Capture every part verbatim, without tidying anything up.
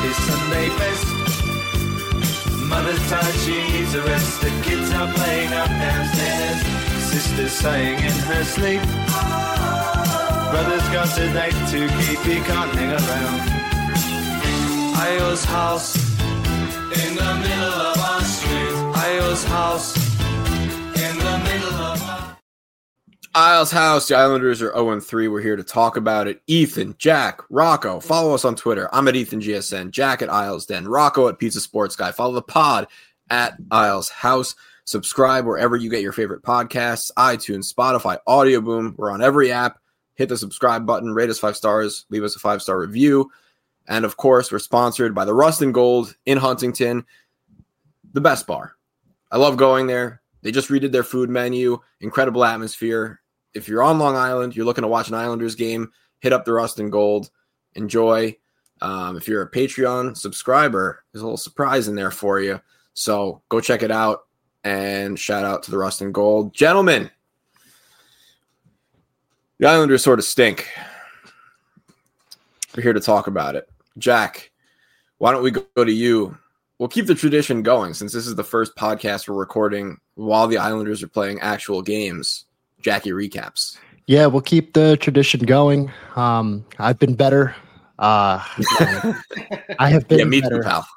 his Sunday best. Mother's tired, she needs a rest. The kids are playing up downstairs. Sister's sighing in her sleep. Brother's got a date to keep, he can't hang around. Io's house in the middle of our street. Io's house in the middle of our... Isles house. The Islanders are oh and three. We're here to talk about it. Ethan, Jack, Rocco. Follow us on Twitter. I'm at Ethan G S N. Jack at Isles Den. Rocco at Pizza Sports Guy. Follow the pod at Isles House. Subscribe wherever you get your favorite podcasts. iTunes, Spotify, Audio Boom. We're on every app. Hit the subscribe button. Rate us five stars. Leave us a five-star review. And, of course, we're sponsored by the Rust and Gold in Huntington, the best bar. I love going there. They just redid their food menu. Incredible atmosphere. If you're on Long Island, you're looking to watch an Islanders game, hit up the Rust and Gold. Enjoy. Um, if you're a Patreon subscriber, there's a little surprise in there for you. So go check it out. And shout out to the Rust and Gold. Gentlemen, the Islanders sort of stink. We're here to talk about it. Jack, why don't we go to you? We'll keep the tradition going since this is the first podcast we're recording while the Islanders are playing actual games. Jackie recaps. Yeah, we'll keep the tradition going. Um, I've been better. Uh, I have been yeah, me better. Too, pal.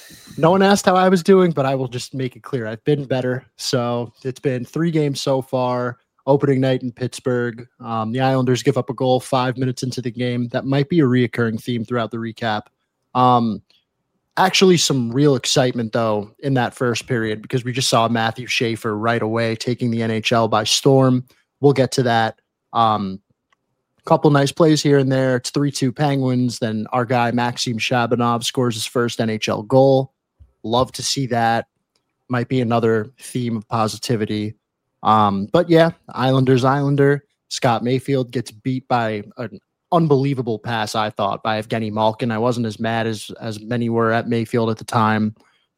No one asked how I was doing, but I will just make it clear. I've been better. So it's been three games so far. Opening night in Pittsburgh. Um, the Islanders give up a goal five minutes into the game. That might be a reoccurring theme throughout the recap. Um, actually, some real excitement, though, in that first period because we just saw Matthew Schaefer right away taking the N H L by storm. We'll get to that. Um, couple nice plays here and there. It's three two Penguins. Then our guy, Maxim Shabanov, scores his first N H L goal. Love to see that. Might be another theme of positivity. Um, but yeah, Islanders, Islander. Scott Mayfield gets beat by an unbelievable pass, I thought, by Evgeny Malkin. I wasn't as mad as as many were at Mayfield at the time.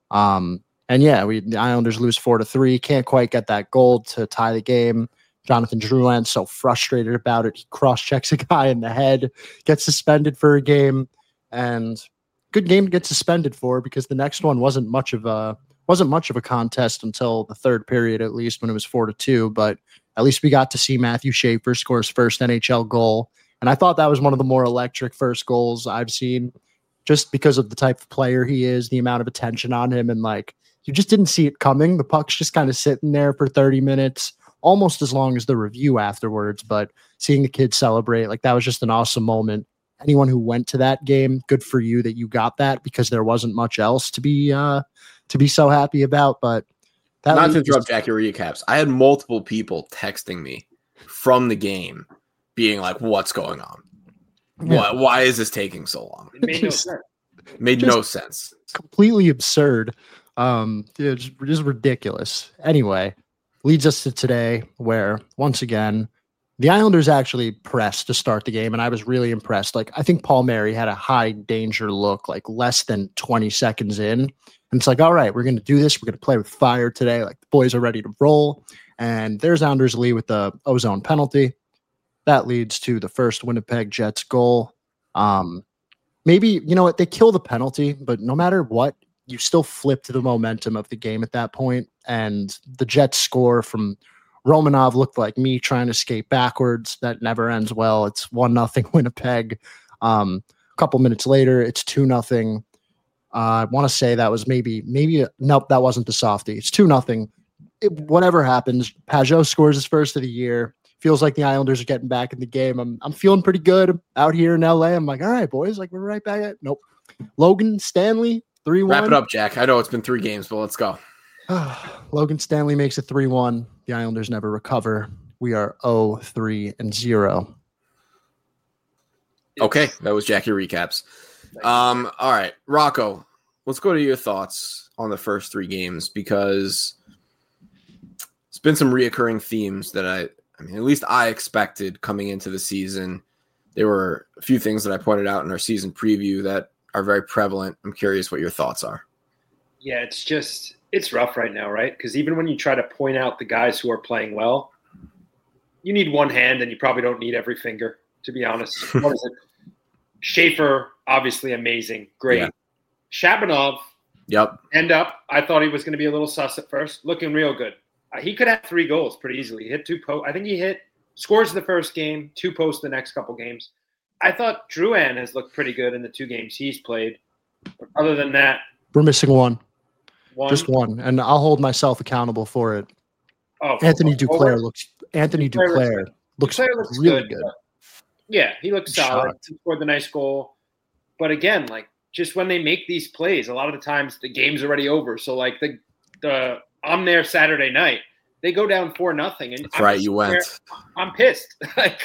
Um, and yeah, we the Islanders lose four to three. Can't quite get that goal to tie the game. Jonathan Drouin so frustrated about it. He cross-checks a guy in the head, gets suspended for a game, and good game to get suspended for because the next one wasn't much of a wasn't much of a contest until the third period, at least when it was four to two. But at least we got to see Matthew Schaefer score his first N H L goal, and I thought that was one of the more electric first goals I've seen, just because of the type of player he is, the amount of attention on him, and like you just didn't see it coming. The puck's just kind of sitting there for thirty minutes. Almost as long as the review afterwards, but seeing the kids celebrate, like that was just an awesome moment. Anyone who went to that game, good for you that you got that because there wasn't much else to be uh, to be so happy about. But that not to interrupt Jackie recaps, I had multiple people texting me from the game, being like, "What's going on? Yeah. Why, why is this taking so long?" It made no sense. Made no sense. Completely absurd. Um, it's just, just ridiculous. Anyway. Leads us to today where, once again, the Islanders actually pressed to start the game, and I was really impressed. Like, I think Paul Mary had a high danger look, like less than twenty seconds in. And it's like, all right, we're going to do this. We're going to play with fire today. Like, the boys are ready to roll. And there's Anders Lee with the ozone penalty. That leads to the first Winnipeg Jets goal. Um, maybe, you know what, they kill the penalty, but no matter what, you still flip to the momentum of the game at that point. And the Jets score from Romanov looked like me trying to skate backwards. That never ends well. It's one nothing Winnipeg. Um, a couple minutes later, it's two nothing. Uh, I want to say that was maybe, maybe, a, nope, that wasn't the softie. It's two nothing. Whatever happens, Pajot scores his first of the year. Feels like the Islanders are getting back in the game. I'm I'm feeling pretty good out here in L A. I'm like, all right, boys, like we're right back at Nope. Logan Stanley, three one. Wrap it up, Jack. I know it's been three games, but let's go. Logan Stanley makes it three one. The Islanders never recover. We are oh three and zero. Okay, that was Jackie recaps. Um, all right, Rocco, let's go to your thoughts on the first three games because it's been some reoccurring themes that I, I mean, at least I expected coming into the season. There were a few things that I pointed out in our season preview that are very prevalent. I'm curious what your thoughts are. Yeah, it's just it's rough right now, right? Because even when you try to point out the guys who are playing well, you need one hand and you probably don't need every finger, to be honest. What is it? Schaefer, obviously amazing, great. Yeah. Shabanov, Yep. end up, I thought he was going to be a little sus at first, looking real good. Uh, he could have three goals pretty easily. He hit two posts. I think he hit scores the first game, two posts the next couple games. I thought Drouin has looked pretty good in the two games he's played. But other than that, We're missing one. one. Just one. And I'll hold myself accountable for it. Oh, Anthony Duclair forward. looks Anthony Duclair looks Duclair good. looks, Duclair looks really good, good. but- Yeah, he looks solid. Shocked. He scored the nice goal. But again, like just when they make these plays, a lot of the times the game's already over. So like the the I'm there Saturday night, they go down four nothing, and That's I'm right. just You went. there, I'm pissed. Like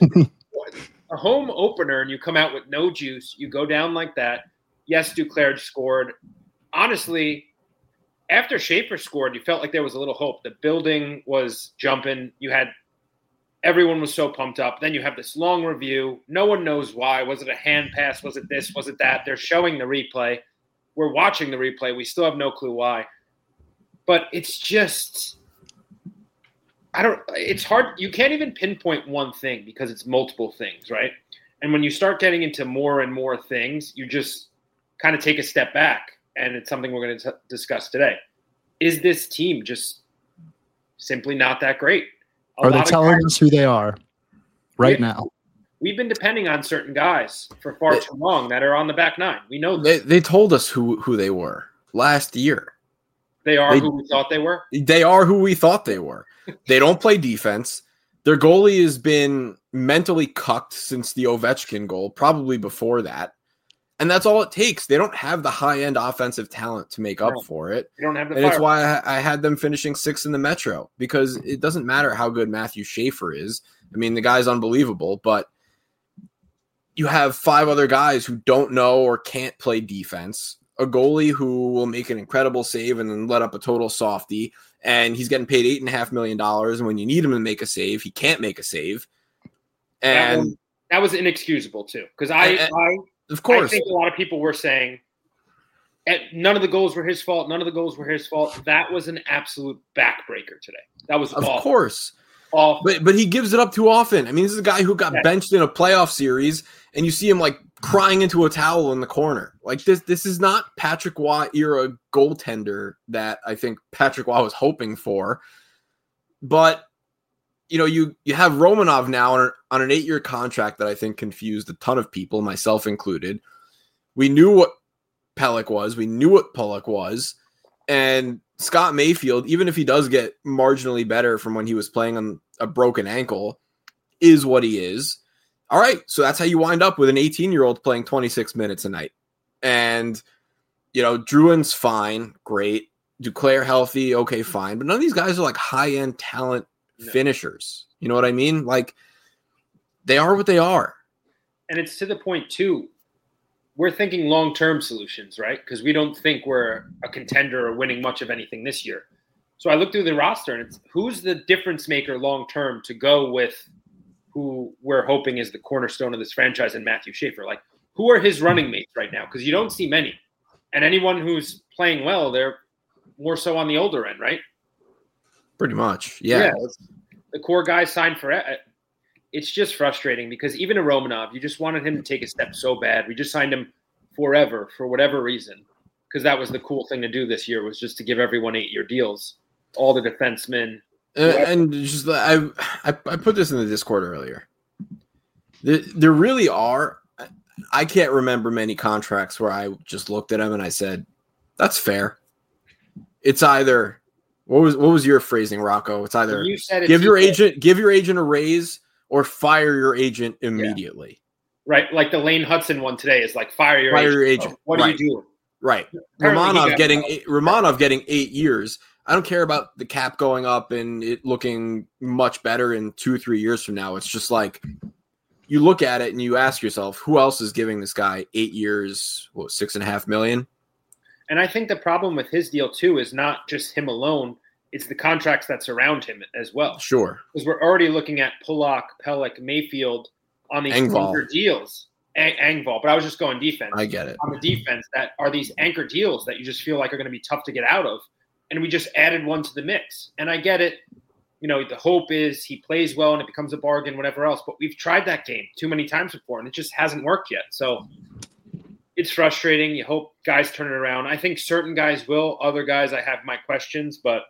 a home opener, and you come out with no juice. You go down like that. Yes, Duclair scored. Honestly, after Schaefer scored, you felt like there was a little hope. The building was jumping. You had everyone was so pumped up. Then you have this long review. No one knows why. Was it a hand pass? Was it this? Was it that? They're showing the replay. We're watching the replay. We still have no clue why. But it's just I don't it's hard. You can't even pinpoint one thing because it's multiple things, right? And when you start getting into more and more things, you just kind of take a step back. And it's something we're going to t- discuss today. Is this team just simply not that great? A Are they lot of telling guys- us who they are right Yeah. now? We've been depending on certain guys for far They- too long that are on the back nine. We know They this. they told us who who they were last year. They are they- who we thought they were. They are who we thought they were. They don't play defense. Their goalie has been mentally cucked since the Ovechkin goal, probably before that. And that's all it takes. They don't have the high-end offensive talent to make up No. for it. They don't have the And it's fire. why I I had them finishing sixth in the Metro, because it doesn't matter how good Matthew Schaefer is. I mean, the guy's unbelievable, but you have five other guys who don't know or can't play defense, a goalie who will make an incredible save and then let up a total softie, and he's getting paid eight and a half million dollars. And when you need him to make a save, he can't make a save. That And was, that was inexcusable too, because I, And- and- I, of I course, think a lot of people were saying eh, none of the goals were his fault. None of the goals were his fault. That was an absolute backbreaker today. That was of awful. course. awful. But but he gives it up too often. I mean, this is a guy who got Yeah. benched in a playoff series, and you see him like crying into a towel in the corner. Like this, this is not Patrick Waugh era goaltender that I think Patrick Waugh was hoping for. But you know, you you have Romanov now on, on an eight year contract that I think confused a ton of people, myself included. We knew what Pelech was, we knew what Pulock was, and Scott Mayfield, even if he does get marginally better from when he was playing on a broken ankle, is what he is. All right, so that's how you wind up with an eighteen-year-old playing twenty-six minutes a night. And, you know, Drouin's fine, great. Duclair healthy, okay, fine. But none of these guys are like high-end talent No. finishers. You know what I mean? Like, they are what they are. And it's to the point too. We're thinking long-term solutions, right? Because we don't think we're a contender or winning much of anything this year. So I look through the roster, and it's who's the difference maker long-term to go with who we're hoping is the cornerstone of this franchise in Matthew Schaefer. Like, who are his running mates right now? Because you don't see many. And anyone who's playing well, they're more so on the older end, right? Pretty much. Yeah. The core guys signed for it. It's just frustrating because even a Romanov, you just wanted him to take a step so bad. We just signed him forever for whatever reason, because that was the cool thing to do this year, was just to give everyone eight-year deals, all the defensemen. And, and just I, I I put this in the Discord earlier. There, there really are. I can't remember many contracts where I just looked at them and I said, "That's fair." It's either what was what was your phrasing, Rocco? It's either You said it's give your equal, agent give your agent a raise or fire your agent immediately. right? Like the Lane Hudson one today is like fire your Fire agent. your agent. Oh, what Right. are you doing? Right. Apparently he Romanov got- getting eight, Romanov getting eight years. I don't care about the cap going up and it looking much better in two, three years from now. It's just like you look at it and you ask yourself, who else is giving this guy eight years, what, six and a half million? And I think the problem with his deal too is not just him alone; it's the contracts that surround him as well. Sure. Because we're already looking at Pulock, Pelech, Mayfield on these Engvall. anchor deals. Ang- Engvall, but I was just going defense. I get it. On the defense, that are these anchor deals that you just feel like are going to be tough to get out of. And we just added one to the mix. And I get it. You know, the hope is he plays well and it becomes a bargain, whatever else. But we've tried that game too many times before, and it just hasn't worked yet. So it's frustrating. You hope guys turn it around. I think certain guys will. Other guys, I have my questions, but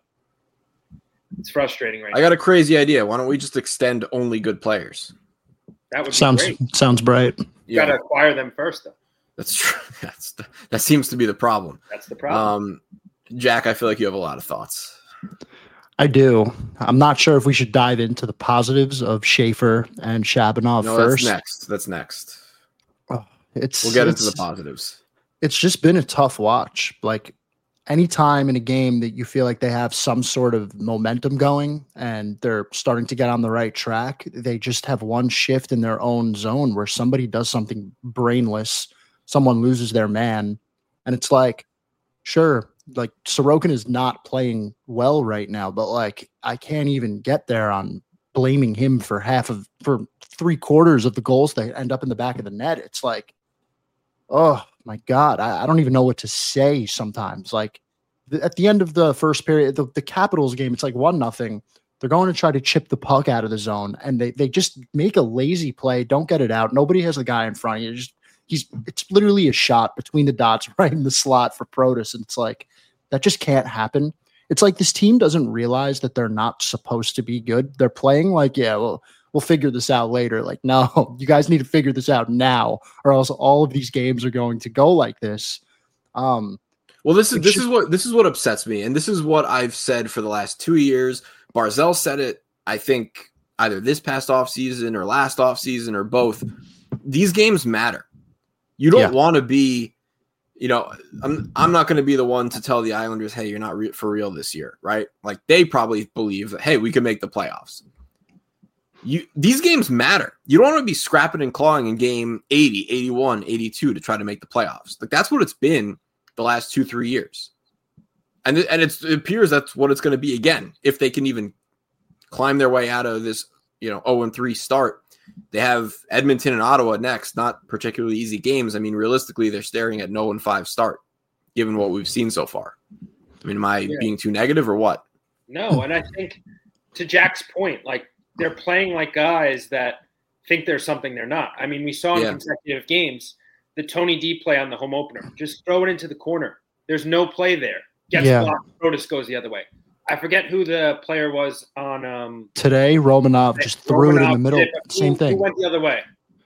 it's frustrating right I now. got a crazy idea. Why don't we just extend only good players? That would be Sounds great. sounds bright. You got to acquire them first, though. That's true. That's the, that seems to be the problem. That's the problem. Um, Jack, I feel like you have a lot of thoughts. I do. I'm not sure if we should dive into the positives of Schaefer and Shabanov No, first. that's next. That's next. Oh, it's We'll get it's, into the positives. It's just been a tough watch. Like any time in a game that you feel like they have some sort of momentum going and they're starting to get on the right track, they just have one shift in their own zone where somebody does something brainless, someone loses their man, and it's like, sure, like Sorokin is not playing well right now, but like I can't even get there on blaming him for half of for three quarters of the goals that end up in the back of the net. It's like, oh my God, I, I don't even know what to say sometimes. Like th- at the end of the first period, the, the Capitals game, it's like one nothing. They're going to try to chip the puck out of the zone, and they they just make a lazy play, don't get it out. Nobody has the guy in front of you. Just he's it's literally a shot between the dots right in the slot for Protas, and it's like that just can't happen. It's like this team doesn't realize that they're not supposed to be good. They're playing like, yeah, well, we'll figure this out later. Like, no, you guys need to figure this out now, or else all of these games are going to go like this. Um, well, this is this just, is what this is what upsets me, and this is what I've said for the last two years. Barzell said it, I think, either this past offseason or last offseason or both. These games matter. You don't Yeah. want to be, you know, I'm I'm not going to be the one to tell the Islanders, hey, you're not re- for real this year, right? Like they probably believe that, hey, we can make the playoffs. You these games matter. You don't want to be scrapping and clawing in game eighty, eighty-one, eighty-two to try to make the playoffs. Like that's what it's been the last two, three years. And th- and it's, it appears that's what it's going to be again if they can even climb their way out of this, you know, oh and three start. They have Edmonton and Ottawa next, not particularly easy games. I mean, realistically, they're staring at an oh and five start, given what we've seen so far. I mean, am I Yeah. being too negative or what? No, and I think to Jack's point, like they're playing like guys that think they're something they're not. I mean, we saw in Yeah. consecutive games the Tony D play on the home opener. Just throw it into the corner. There's no play there. Gets Yeah. blocked. Protas goes the other way. I forget who the player was on. Um, today, Romanov just threw it in the Romanov middle. did, but Same who, thing. Who went the other way?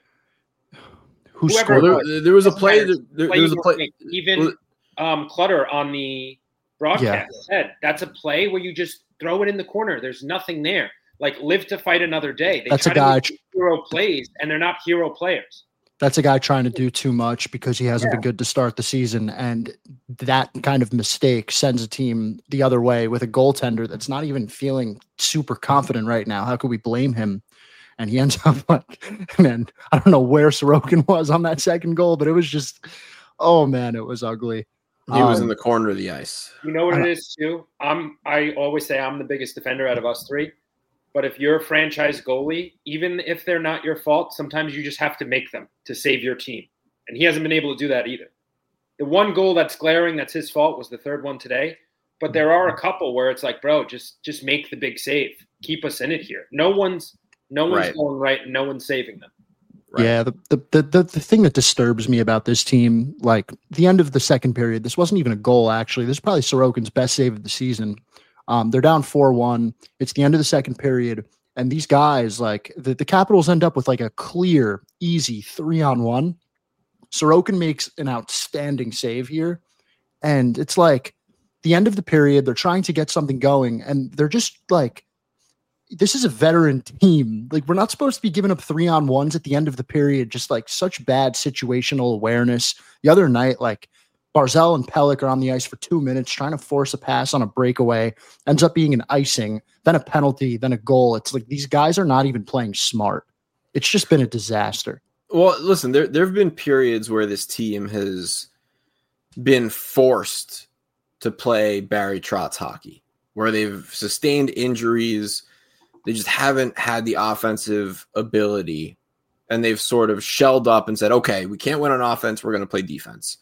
Who whoever- scored? Well, there, there was a Doesn't play. matter. That, there, Play there was a you play. make. Even um, Clutter on the broadcast said that's a play where you just throw it in the corner. There's nothing there. Like live to fight another day. They That's try a guy- to make hero plays, and they're not hero players. That's a guy trying to do too much because he hasn't been good to start the season. And that kind of mistake sends a team the other way with a goaltender that's not even feeling super confident right now. How could we blame him? And he ends up like, man, I don't know where Sorokin was on that second goal, but it was just, oh man, it was ugly. He was Um, in the corner of the ice. You know what I it don't- is too? I'm I always say I'm the biggest defender out of us three. But if you're a franchise goalie, even if they're not your fault, sometimes you just have to make them to save your team. And he hasn't been able to do that either. The one goal that's glaring, that's his fault, was the third one today. But there are a couple where it's like, bro, just just make the big save. Keep us in it here. No one's no one's Right. going right and no one's saving them. Right. Yeah, the, the the the the thing that disturbs me about this team, like the end of the second period, this wasn't even a goal, actually. This is probably Sorokin's best save of the season. Um, they're down four one. It's the end of the second period. And these guys, like the, the Capitals end up with like a clear, easy three on one. Sorokin makes an outstanding save here. And it's like the end of the period, they're trying to get something going. And they're just like, this is a veteran team. Like, we're not supposed to be giving up three on ones at the end of the period. Just like such bad situational awareness. The other night, like Barzell and Pelech are on the ice for two minutes trying to force a pass on a breakaway. Ends up being an icing, then a penalty, then a goal. It's like these guys are not even playing smart. It's just been a disaster. Well, listen, there there have been periods where this team has been forced to play Barry Trotz hockey, where they've sustained injuries. They just haven't had the offensive ability, and they've sort of shelled up and said, okay, we can't win on offense. We're going to play defense.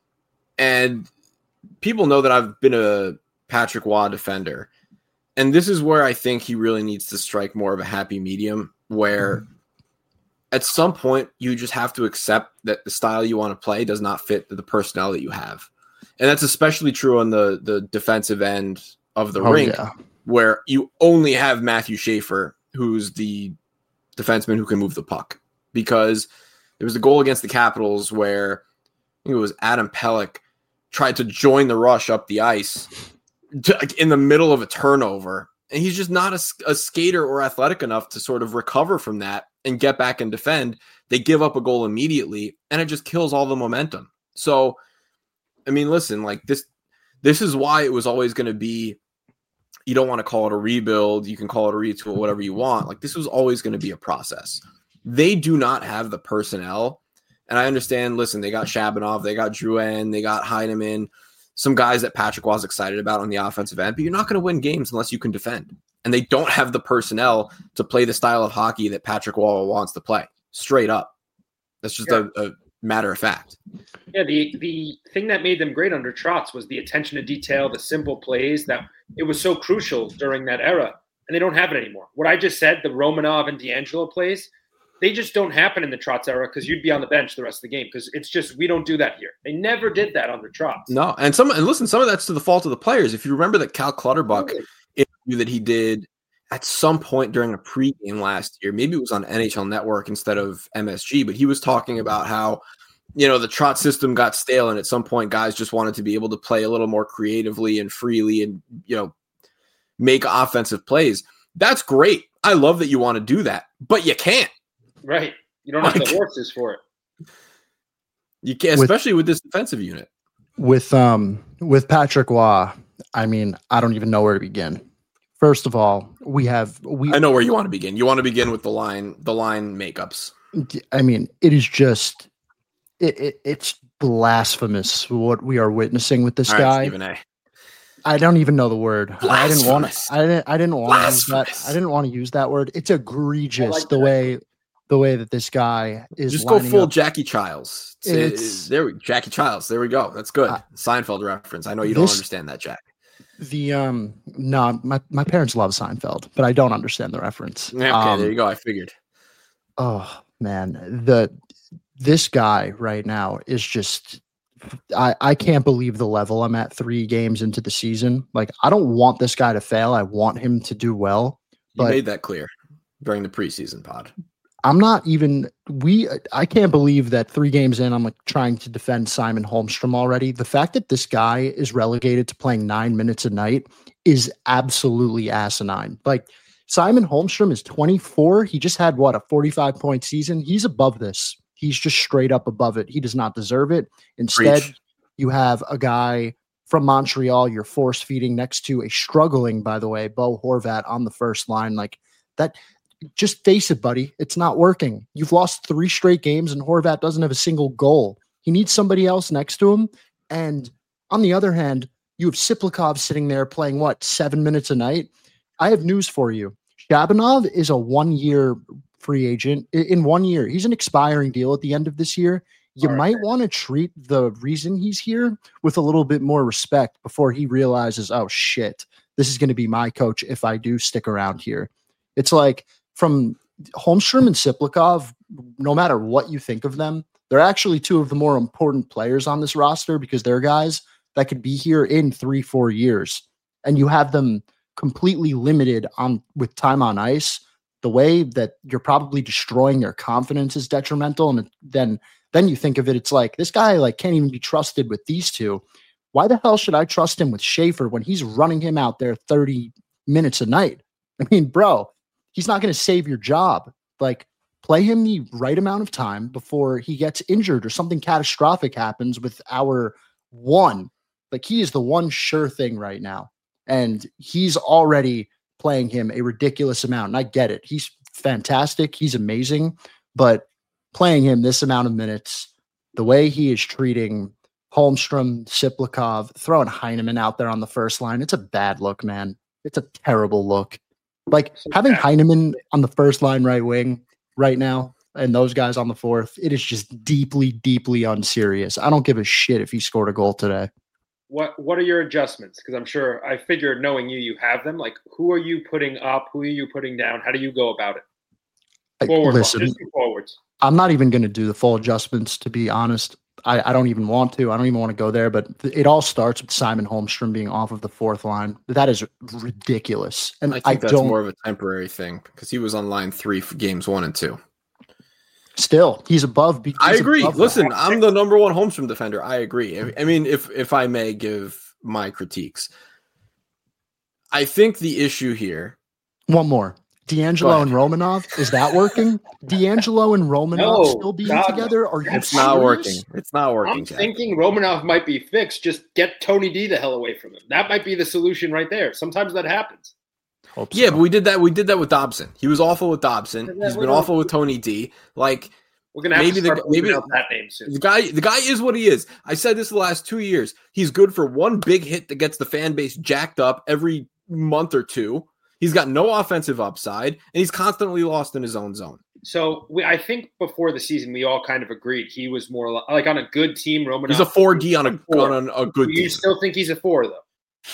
And people know that I've been a Patrick Waugh defender. And this is where I think he really needs to strike more of a happy medium, where at some point, you just have to accept that the style you want to play does not fit the personnel that you have. And that's especially true on the, the defensive end of the Oh, rink, yeah. where you only have Matthew Schaefer, who's the defenseman who can move the puck. Because there was a goal against the Capitals where I think it was Adam Pelech tried to join the rush up the ice to, like, in the middle of a turnover. And he's just not a, a skater or athletic enough to sort of recover from that and get back and defend. They give up a goal immediately, and it just kills all the momentum. So, I mean, listen, like this, this is why it was always going to be, you don't want to call it a rebuild. You can call it a retool, whatever you want. Like, this was always going to be a process. They do not have the personnel. And I understand, listen, they got Shabanov, they got Drouin, they got Heineman, some guys that Patrick was excited about on the offensive end, but you're not going to win games unless you can defend. And they don't have the personnel to play the style of hockey that Patrick Waugh wants to play. Straight up. That's just yeah. a, a matter of fact. Yeah, the the thing that made them great under Trotz was the attention to detail, the simple plays, that it was so crucial during that era. And they don't have it anymore. What I just said, the Romanov and D'Angelo plays, they just don't happen in the Trotz era because you'd be on the bench the rest of the game because it's just we don't do that here. They never did that under Trotz. No, and some and listen, some of that's to the fault of the players. If you remember that Cal Clutterbuck really? interview that he did at some point during a pregame last year, maybe it was on N H L Network instead of M S G, but he was talking about how, you know, the Trotz system got stale, and at some point guys just wanted to be able to play a little more creatively and freely and, you know, make offensive plays. That's great. I love that you want to do that, but you can't. Right. You don't have like, the horses for it. You can't, especially with, with this defensive unit. With um with Patrick Waugh, I mean, I don't even know where to begin. First of all, we have we I know where you want to begin. You want to begin with the line, the line makeups. I mean, it is just it, it it's blasphemous what we are witnessing with this all guy. Right, Stephen A. I don't even know the word. I didn't want to I didn't I didn't want to use that. I didn't want to use that word. It's egregious like the that. way the way that this guy is. Just go full up. Jackie Childs. It's, it's, there we Jackie Childs. There we go. That's good. Uh, Seinfeld reference. I know you this, don't understand that, Jack. The um no, my, my parents love Seinfeld, but I don't understand the reference. Okay, um, there you go. I figured. Oh man, the this guy right now is just I, I can't believe the level I'm at three games into the season. Like, I don't want this guy to fail. I want him to do well. But you made that clear during the preseason pod. I'm not even we. I can't believe that three games in, I'm like trying to defend Simon Holmstrom already. The fact that this guy is relegated to playing nine minutes a night is absolutely asinine. Like, Simon Holmstrom is twenty-four. He just had what a forty-five point season. He's above this. He's just straight up above it. He does not deserve it. Instead, Preach. You have a guy from Montreal you're force feeding next to a struggling, by the way, Bo Horvat on the first line. Like that. Just face it, buddy. It's not working. You've lost three straight games and Horvat doesn't have a single goal. He needs somebody else next to him. And on the other hand, you have Siplikov sitting there playing, what, seven minutes a night? I have news for you. Shabanov is a one-year free agent. In one year, he's an expiring deal at the end of this year. You All might right. want to treat the reason he's here with a little bit more respect before he realizes, oh, shit, this is going to be my coach if I do stick around here. It's like, from Holmstrom and Siplikov, no matter what you think of them, they're actually two of the more important players on this roster because they're guys that could be here in three, four years. And you have them completely limited on with time on ice. The way that you're probably destroying their confidence is detrimental. And then, then you think of it, it's like, this guy like can't even be trusted with these two. Why the hell should I trust him with Schaefer when he's running him out there thirty minutes a night? I mean, bro, he's not going to save your job. Like, play him the right amount of time before he gets injured or something catastrophic happens with our one. Like, he is the one sure thing right now. And he's already playing him a ridiculous amount. And I get it. He's fantastic. He's amazing. But playing him this amount of minutes, the way he is treating Holmstrom, Siplikov, throwing Heineman out there on the first line, it's a bad look, man. It's a terrible look. Like, having Heineman on the first line right wing right now and those guys on the fourth, it is just deeply, deeply unserious. I don't give a shit if he scored a goal today. What What are your adjustments? Because I'm sure, I figured knowing you, you have them. Like, who are you putting up? Who are you putting down? How do you go about it? Like, Forward, listen, just do forwards. I'm not even going to do the full adjustments, to be honest. I, I don't even want to. I don't even want to go there. But th- it all starts with Simon Holmstrom being off of the fourth line. That is ridiculous. And I think I that's don't, more of a temporary thing because he was on line three for games one and two. Still, he's above. He's I agree. above Listen, that. I'm the number one Holmstrom defender. I agree. I- I mean, if if I may give my critiques, I think the issue here. One more. D'Angelo Go and Romanov. Is that working? D'Angelo and Romanov No, still being God, together? Are you It's serious? not working. It's not working. I'm Jack. thinking Romanov might be fixed. Just get Tony D the hell away from him. That might be the solution right there. Sometimes that happens. Hope so. Yeah, but we did that. We did that with Dobson. He was awful with Dobson. Yeah, He's we're been not- awful with Tony D. Like We're gonna have Maybe to the- start maybe- maybe out that name soon. the guy, the guy is what he is. I said this the last two years. He's good for one big hit that gets the fan base jacked up every month or two. He's got no offensive upside, and he's constantly lost in his own zone. So we, I think before the season, we all kind of agreed he was more li- like on a good team. Romanov. He's a four D on a four. on a, a good You team. still think he's a four though?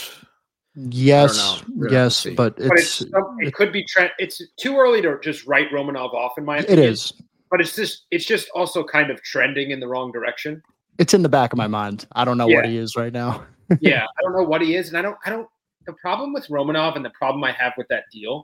Yes, I don't know. We're gonna have yes, to see. but But it's, it's some- it could be Trent. It's too early to just write Romanov off, in my it opinion. is. But it's just it's just also kind of trending in the wrong direction. It's in the back of my mind. I don't know Yeah. what he is right now. Yeah, I don't know what he is, and I don't I don't. The problem with Romanov and the problem I have with that deal,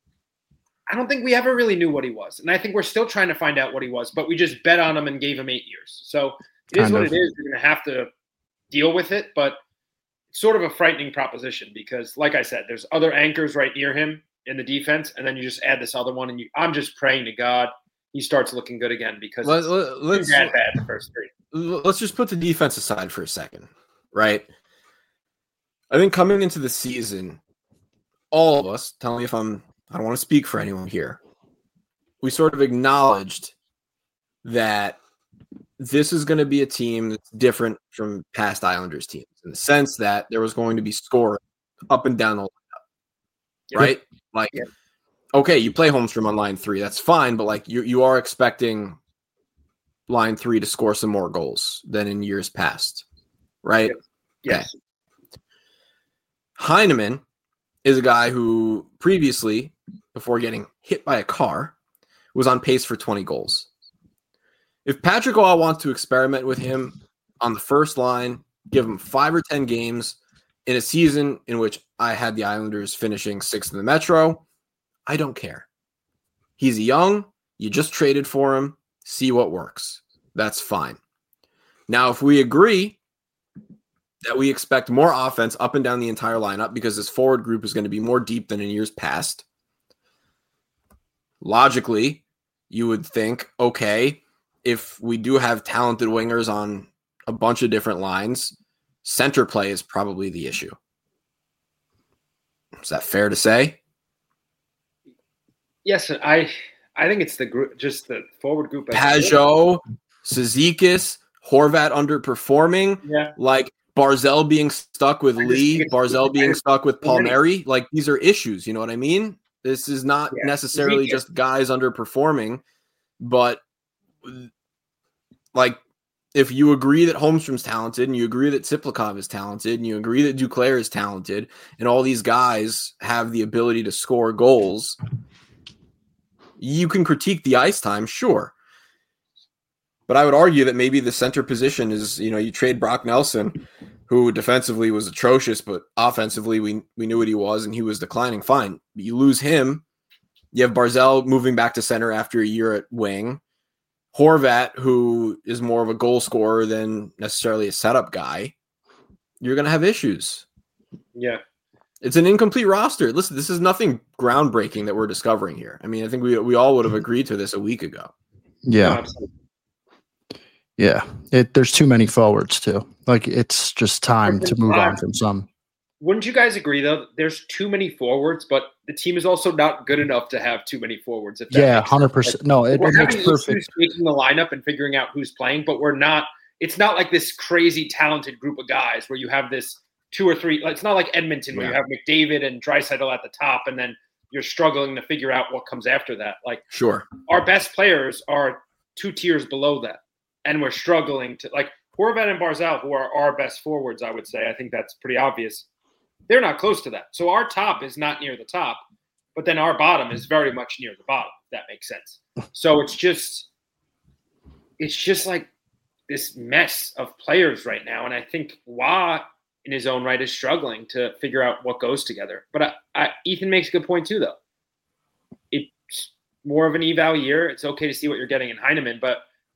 I don't think we ever really knew what he was, and I think we're still trying to find out what he was. But we just bet on him and gave him eight years. So it is Kind what of. it is. You're going to have to deal with it, but it's sort of a frightening proposition because, like I said, there's other anchors right near him in the defense, and then you just add this other one, and you, I'm just praying to God he starts looking good again because Let, it's let, let's been bad, bad the first three. let's just put the defense aside for a second, right? I think coming into the season, all of us, tell me if I'm, I don't want to speak for anyone here, we sort of acknowledged that this is going to be a team that's different from past Islanders teams in the sense that there was going to be scoring up and down the lineup, Yeah. right? Like, Yeah. okay, you play Holmstrom on line three, that's fine, but like you you are expecting line three to score some more goals than in years past, right? Yes. Heineman is a guy who previously, before getting hit by a car, was on pace for twenty goals. If Patrick Roy wants to experiment with him on the first line, give him five or ten games in a season in which I had the Islanders finishing sixth in the Metro, I don't care. He's young. You just traded for him. See what works. That's fine. Now, if we agree that we expect more offense up and down the entire lineup because this forward group is going to be more deep than in years past, logically, you would think, okay, if we do have talented wingers on a bunch of different lines, center play is probably the issue. Is that fair to say? Yes, I I think it's the group, just the forward group. as a Pajot, whole. Cizikas, Horvat underperforming, Yeah. like Barzell being stuck with I just Lee, think it's- Barzell I being just- stuck with so many- Palmieri. Like, these are issues. You know what I mean? This is not Yeah, necessarily Cizikas. just guys underperforming, but like, if you agree that Holmstrom's talented and you agree that Tsiplikov is talented and you agree that Duclair is talented and all these guys have the ability to score goals, you can critique the ice time, sure. But I would argue that maybe the center position is, you know, you trade Brock Nelson, who defensively was atrocious, but offensively we we knew what he was and he was declining. Fine. You lose him. You have Barzell moving back to center after a year at wing. Horvat, who is more of a goal scorer than necessarily a setup guy. You're going to have issues. Yeah. It's an incomplete roster. Listen, this is nothing groundbreaking that we're discovering here. I mean, I think we we all would have agreed to this a week ago. No, Yeah, absolutely. yeah. It there's too many forwards too. Like it's just time to move on from some. Wouldn't you guys agree though? There's too many forwards, but the team is also not good enough to have too many forwards. If that Yeah, makes hundred sense. percent. No, it, We're it makes having perfect. issues making the lineup and figuring out who's playing, but we're not. It's not like this crazy talented group of guys where you have this two or three. It's not like Edmonton where Yeah. you have McDavid and Draisaitl at the top, and then you're struggling to figure out what comes after that. Like Sure. our best players are two tiers below that, and we're struggling to like Horvat and Barzal, who are our best forwards. I would say. I think that's pretty obvious. They're not close to that. So our top is not near the top, but then our bottom is very much near the bottom. that makes sense. So it's just, it's just like this mess of players right now. And I think Wah in his own right is struggling to figure out what goes together. But I, I, Ethan makes a good point too, though. It's more of an eval year. It's okay to see what you're getting in Heineman, but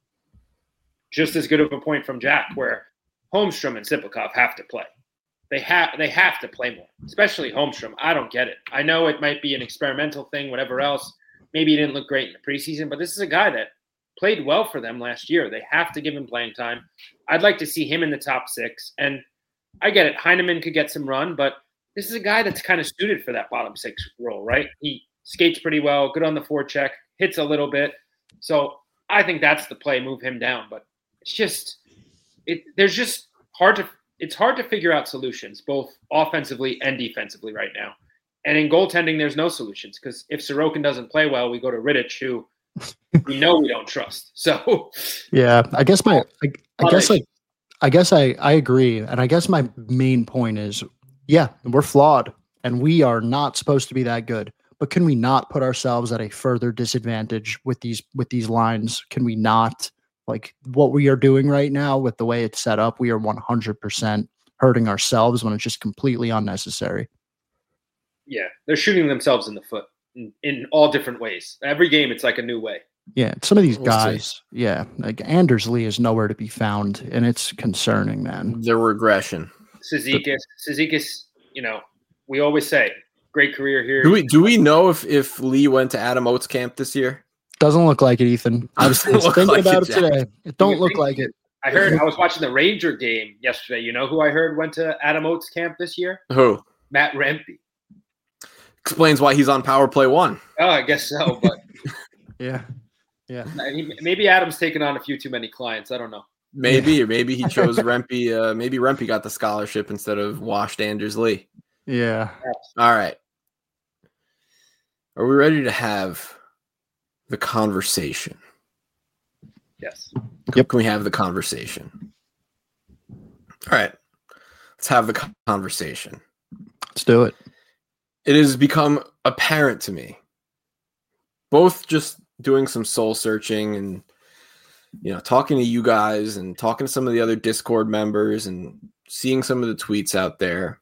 just as good of a point from Jack where Holmstrom and Siplikov have to play. They have they have to play more, especially Holmstrom. I don't get it. I know it might be an experimental thing, whatever else. Maybe he didn't look great in the preseason, but this is a guy that played well for them last year. They have to give him playing time. I'd like to see him in the top six. And I get it. Heineman could get some run, but this is a guy that's kind of suited for that bottom six role, right? He skates pretty well, good on the forecheck, hits a little bit. So I think that's the play, move him down. But it's just it. There's just hard to it's hard to figure out solutions, both offensively and defensively right now. And in goaltending, there's no solutions because if Sorokin doesn't play well, we go to Rittich, who we know we don't trust. So yeah, I guess my I, I guess like I guess I, I agree. And I guess my main point is, yeah, we're flawed and we are not supposed to be that good. But can we not put ourselves at a further disadvantage with these with these lines? Can we not? Like what we are doing right now with the way it's set up, we are one hundred percent hurting ourselves when it's just completely unnecessary. Yeah, they're shooting themselves in the foot in, in all different ways. Every game, it's like a new way. Yeah, some of these We'll guys, see. yeah, like Anders Lee is nowhere to be found, and it's concerning, man. The regression. Cizikas, Cizikas, you know, we always say, great career here. Do we do we know if, if Lee went to Adam Oates camp this year? Doesn't look like it, Ethan. I was Doesn't look thinking like about it, it Jack. today. It don't You look think- like it. I heard, I was watching the Ranger game yesterday. You know who I heard went to Adam Oates camp this year? Who? Matt Rempe. Explains why he's on power play one. Oh, I guess so, but Yeah, yeah. he, maybe Adam's taken on a few too many clients. I don't know. Maybe, or maybe he chose Rempe. Uh, maybe Rempe got the scholarship instead of washed Anders Lee. Yeah. All right. Are we ready to have the conversation? Yes. Yep. Can we have the conversation? All right. Let's have the co- conversation. Let's do it. It has become apparent to me, both just doing some soul searching and, you know, talking to you guys and talking to some of the other Discord members and seeing some of the tweets out there.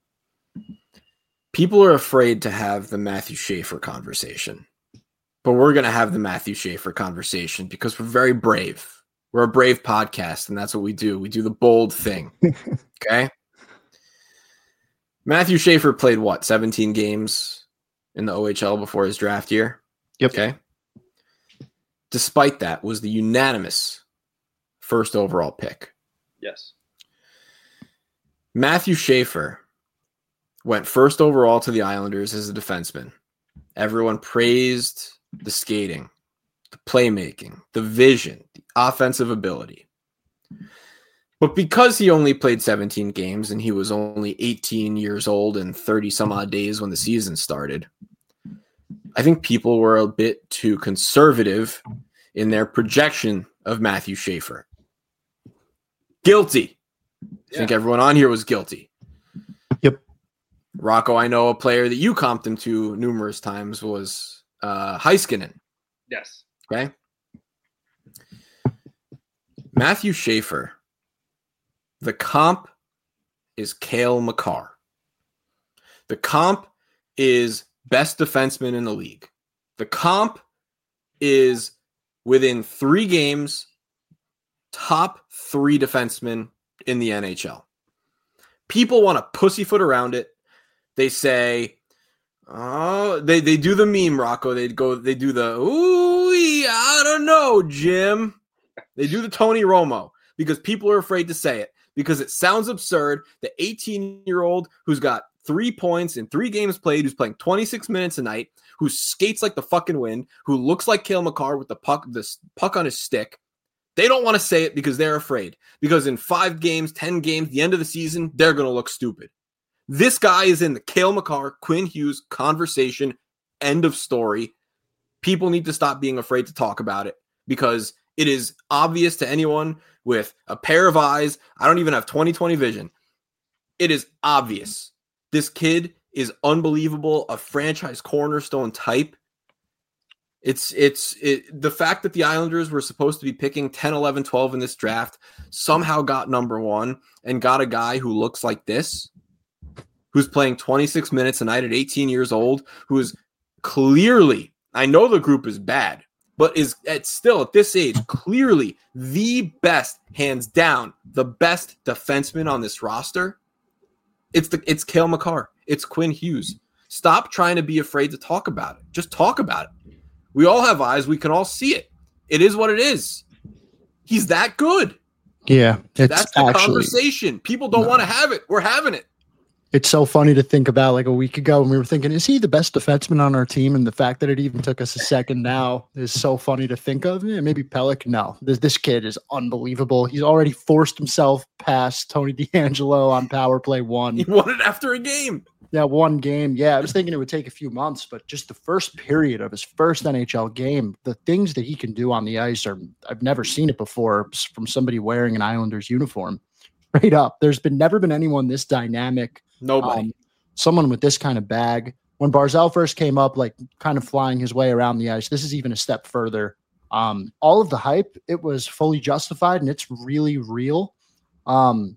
People are afraid to have the Matthew Schaefer conversation, but we're going to have the Matthew Schaefer conversation because we're very brave. We're a brave podcast, and that's what we do. We do the bold thing. Okay. Matthew Schaefer played what, seventeen games in the O H L before his draft year? Yep. Okay. Despite that, was the unanimous first overall pick. Yes. Matthew Schaefer went first overall to the Islanders as a defenseman. Everyone praised the skating, the playmaking, the vision, the offensive ability. But because he only played seventeen games and he was only eighteen years old and thirty some odd days when the season started, I think people were a bit too conservative in their projection of Matthew Schaefer. Guilty. I Yeah. think everyone on here was guilty. Yep. Rocco, I know a player that you comped him to numerous times was uh, Heiskanen. Yes. Okay. Matthew Schaefer. The comp is Cale Makar. The comp is best defenseman in the league. The comp is within three games, top three defensemen in the N H L. People want to pussyfoot around it. They say, oh, they, they do the meme, Rocco. They go, they do the, ooh, I don't know, Jim. They do the Tony Romo because people are afraid to say it because it sounds absurd. The eighteen-year-old who's got three points in three games played, who's playing twenty-six minutes a night, who skates like the fucking wind, who looks like Cale Makar with the puck, the puck on his stick. They don't want to say it because they're afraid. Because in five games, ten games, the end of the season, they're going to look stupid. This guy is in the Cale Makar, Quinn Hughes conversation. End of story. People need to stop being afraid to talk about it because it is obvious to anyone with a pair of eyes. I don't even have twenty twenty vision. It is obvious. This kid is unbelievable, a franchise cornerstone type. It's it's it, the fact that the Islanders were supposed to be picking ten, eleven, twelve in this draft, somehow got number one and got a guy who looks like this, who's playing twenty-six minutes a night at eighteen years old, who is clearly, I know the group is bad, but is at still at this age, clearly the best, hands down, the best defenseman on this roster. It's the it's Cale Makar. It's Quinn Hughes. Stop trying to be afraid to talk about it. Just talk about it. We all have eyes. We can all see it. It is what it is. He's that good. Yeah. It's That's the actually, conversation. People don't no. want to have it. We're having it. It's so funny to think about like a week ago when we were thinking, is he the best defenseman on our team? And the fact that it even took us a second now is so funny to think of. Yeah, maybe Pelech. No, this, this kid is unbelievable. He's already forced himself past Tony DeAngelo on power play one. He won it after a game. Yeah, one game. Yeah, I was thinking it would take a few months, but just the first period of his first N H L game, the things that he can do on the ice are, I've never seen it before from somebody wearing an Islanders uniform. Straight up. There's been never been anyone this dynamic. Nobody. Um, someone with this kind of bag. When Barzal first came up, like kind of flying his way around the ice, this is even a step further. Um, all of the hype, it was fully justified and it's really real. Um,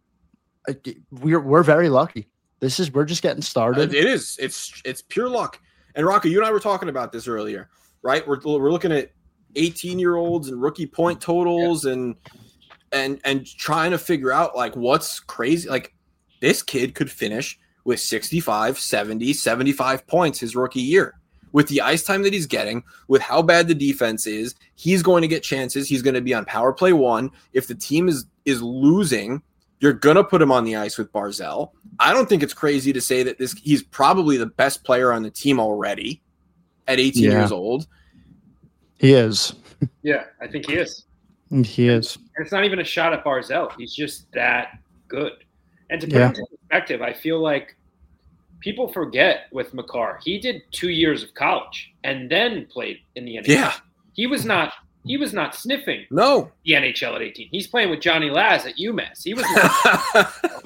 it, we're, we're very lucky. This is, we're just getting started. It is. It's it's pure luck. And Rocco, you and I were talking about this earlier, right? We're we're looking at eighteen-year-olds and rookie point totals, yeah. and and and trying to figure out like what's crazy. Like this kid could finish with sixty-five, seventy, seventy-five points his rookie year. With the ice time that he's getting, with how bad the defense is, he's going to get chances. He's going to be on power play one. If the team is is losing, you're going to put him on the ice with Barzal. I don't think it's crazy to say that this he's probably the best player on the team already at eighteen yeah. years old. He is. Yeah, I think he is. He is. And it's not even a shot at Barzal. He's just that good. And to put Yeah. it into perspective, I feel like people forget with Makar, he did two years of college and then played in the N H L. Yeah. He was not he was not sniffing No. the N H L at eighteen. He's playing with Johnny Laz at UMass. He was not.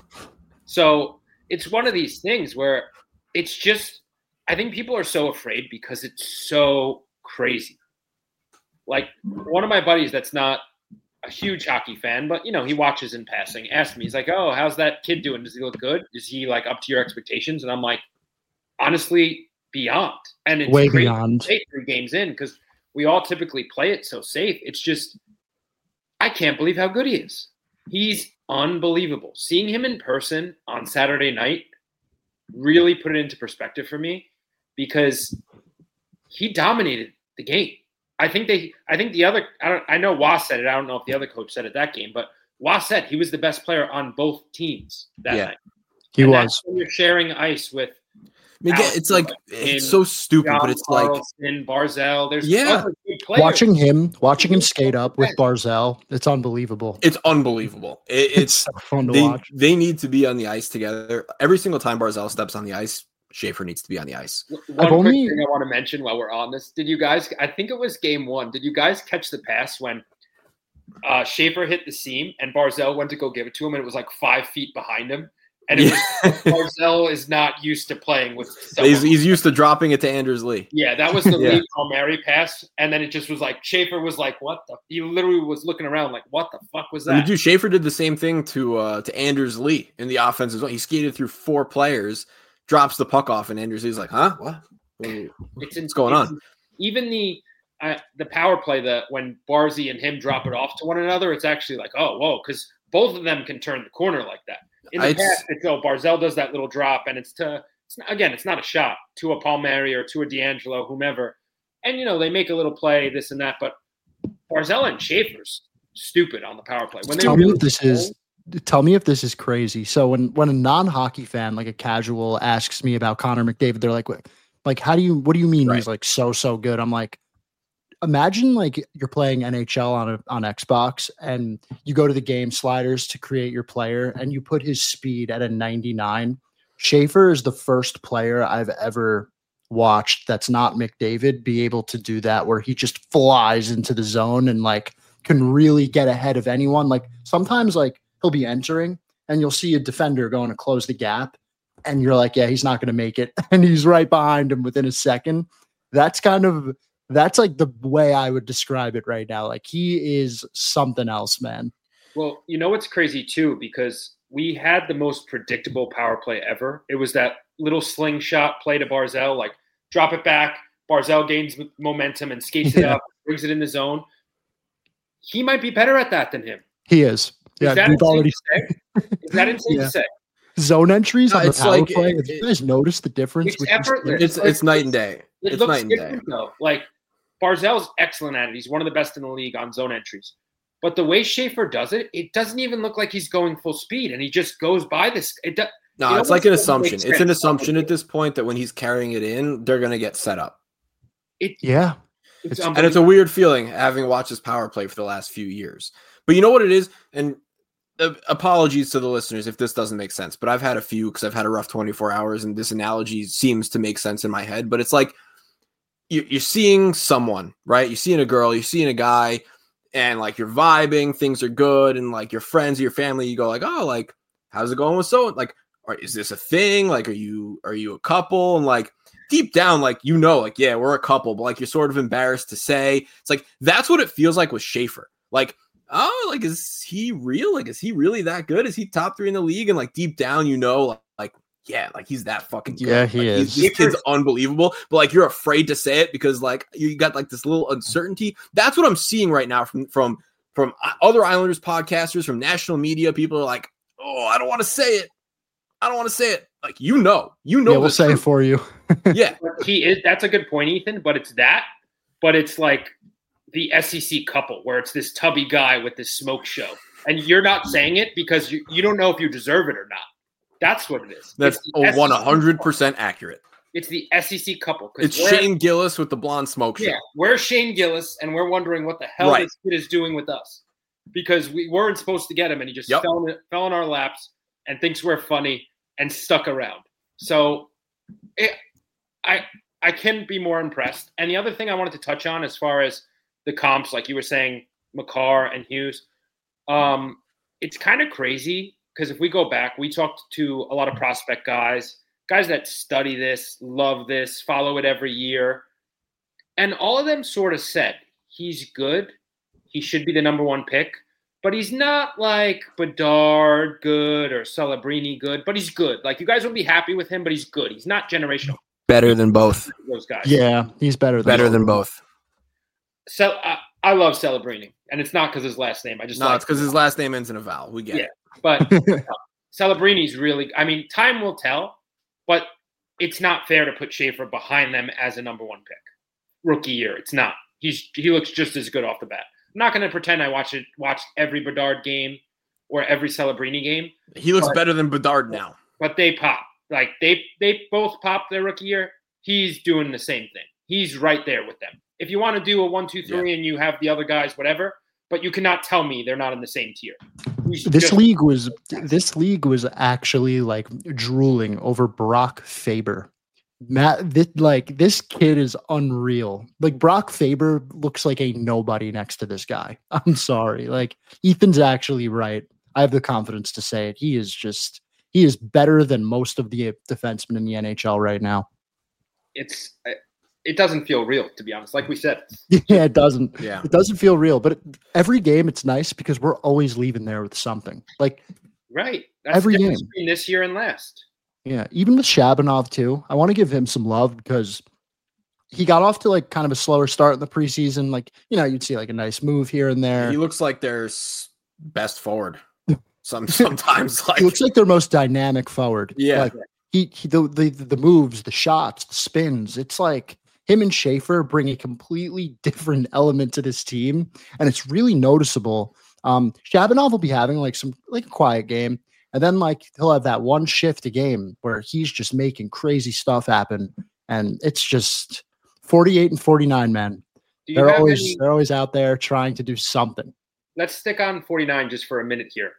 So it's one of these things where it's just, I think people are so afraid because it's so crazy. Like one of my buddies that's not a huge hockey fan, but you know, he watches in passing, asked me, he's like, oh, how's that kid doing? Does he look good? Is he like up to your expectations? And I'm like, honestly, beyond. And it's Way crazy beyond. to take three games in because we all typically play it so safe. It's just, I can't believe how good he is. He's unbelievable. Seeing him in person on Saturday night really put it into perspective for me because he dominated the game. I think they, I think the other, I don't, I know Was said it. I don't know if the other coach said it that game, but Was said he was the best player on both teams that Yeah. night. He And was. that's when you're sharing ice with I mean, again, it's like it's so stupid, John but it's like Carlson, Barzal. There's Yeah. other good players. Watching him, watching him skate up with Barzal, it's unbelievable. it's unbelievable. It, It's it's so fun to they watch. they need to be on the ice together. Every single time Barzal steps on the ice, Schaefer needs to be on the ice. One I've quick only- thing I want to mention while we're on this. Did you guys, I think it was game one, did you guys catch the pass when uh, Schaefer hit the seam and Barzal went to go give it to him and it was like five feet behind him? And it Yeah. was, Barzal is not used to playing with someone. He's, he's used to dropping it to Anders Lee. Yeah, that was the Yeah. Lee Palmieri pass. And then it just was like, Schaefer was like, what the? He literally was looking around like, what the fuck was I mean, that? dude, Schaefer did the same thing to uh, to Anders Lee in the offense as well. He skated through four players, drops the puck off, and Anders Lee's like, huh? What? It's What's going it's- on? Even the uh, the power play, that when Barzy and him drop it off to one another, it's actually like, oh, whoa, because both of them can turn the corner like that. In the It's- past, it's, oh, Barzal does that little drop, and it's to, it's not, again, it's not a shot to a Palmieri or to a D'Angelo, whomever. And, you know, they make a little play, this and that, but Barzal and Schaefer's stupid on the power play. When they Tell me really if this is tell me if this is crazy. So when when a non-hockey fan, like a casual, asks me about Connor McDavid, they're like, "What- like, how do you what do you mean Right. he's like so so good? I'm like, imagine like you're playing N H L on a, on Xbox and you go to the game sliders to create your player and you put his speed at a ninety-nine. Schaefer is the first player I've ever watched that's not McDavid be able to do that, where he just flies into the zone and like can really get ahead of anyone. Like sometimes like he'll be entering and you'll see a defender going to close the gap and you're like, yeah, he's not going to make it. And he's right behind him within a second. That's kind of That's like the way I would describe it right now. Like he is something else, man. Well, you know what's crazy too, because we had the most predictable power play ever. It was that little slingshot play to Barzal, like drop it back, Barzal gains momentum and skates it Yeah. up, brings it in the zone. He might be better at that than him. He is. Is Yeah, that we've insane already to say? Is that insane Yeah. to say? zone entries No, on the it's power like- play. it- Have you guys noticed the difference? It's with these effortless. players? It's it's night and day. It It's looks night and day. different though. Like Barzal's excellent at it. He's one of the best in the league on zone entries. But the way Schaefer does it, it doesn't even look like he's going full speed, and he just goes by this. It does. No, It it's like an almost doesn't make assumption. It's an sense. assumption at this point that when he's carrying it in, they're gonna get set up. It, Yeah. it's It's- And it's a unbelievable. weird feeling having watched his power play for the last few years. But you know what it is? And uh, apologies to the listeners if this doesn't make sense, but I've had a few because I've had a rough twenty-four hours and this analogy seems to make sense in my head. But it's like you, you're seeing someone, right? You're seeing a girl, you're seeing a guy, and like you're vibing, things are good, and like your friends, your family, you go like, oh, like, how's it going with so? Like, or is this a thing? Like, are you are you a couple? And like deep down, like, you know, like, yeah, we're a couple, but like you're sort of embarrassed to say. It's like that's what it feels like with Schaefer. Like, oh, like, is he real? Like, is he really that good? Is he top three in the league? And like deep down, you know, like, like yeah, like he's that fucking good. Yeah, he Like, is. he's- This kid's unbelievable, but like you're afraid to say it because like you got like this little uncertainty. That's what I'm seeing right now from from from other Islanders podcasters, from national media. People are like, oh, I don't want to say it. I don't want to say it. Like, you know, you know, Yeah, we'll the say it truth. for you. Yeah, He is. That's a good point, Ethan. But it's that. But it's like the S E C couple, where it's this tubby guy with this smoke show, and you're not saying it because you, you don't know if you deserve it or not. That's what it is. that's It's the S E C one hundred couple. percent accurate. It's the S E C couple. 'Cause It's we're- Shane Gillis with the blonde smoke show. Yeah, we're Shane Gillis, and we're wondering what the hell Right. this kid is doing with us because we weren't supposed to get him, and he just Yep. fell, in, fell in our laps and thinks we're funny and stuck around. So, it, I I can't be more impressed. And the other thing I wanted to touch on, as far as the comps, like you were saying, McCarr and Hughes, um, it's kind of crazy because if we go back, we talked to a lot of prospect guys, guys that study this, love this, follow it every year. And all of them sort of said, he's good. He should be the number one pick. But he's not like Bedard good or Celebrini good, but he's good. Like, you guys will be happy with him, but he's good. He's not generational. Better than both. Those guys. Yeah, he's better than Better than both. So I, I love Celebrini, and it's not because his last name. I just No, like it's because his last name ends in a vowel. We get Yeah. it. But uh, Celebrini's really. I mean, time will tell, but it's not fair to put Schaefer behind them as a number one pick, rookie year. It's not. He's he looks just as good off the bat. I'm not going to pretend I watched it, watched every Bedard game or every Celebrini game, He looks But- better than Bedard now. but they pop. Like they they both popped their rookie year. He's doing the same thing. He's right there with them. If you want to do a one, two, three, and you have the other guys, whatever, but you cannot tell me they're not in the same tier. He's This just- league was this league was actually like drooling over Brock Faber. Matt, this, like this kid is unreal. Like Brock Faber looks like a nobody next to this guy. I'm sorry. Like Ethan's actually right. I have the confidence to say it. He is just he is better than most of the defensemen in the N H L right now. it's it doesn't feel real, to be honest. Like we said, Yeah, it doesn't. Yeah. It doesn't feel real, but it, every game it's nice because we're always leaving there with something. Like right? That's Every the difference game. between this year and last. yeah, even with Shabunov too. I want to give him some love because he got off to like kind of a slower start in the preseason. Like, you know, you'd see like a nice move here and there. He looks like their s- best forward. Some sometimes like He looks like their most dynamic forward. Yeah. Like he, he the, the the moves, the shots, the spins. It's like him and Schaefer bring a completely different element to this team, and it's really noticeable. Um, Shabunov will be having like some like a quiet game, and then like he'll have that one shift a game where he's just making crazy stuff happen, and it's just forty-eight and forty-nine, man. Do you They're have always any, they're always out there trying to do something. let's stick on forty-nine just for a minute here.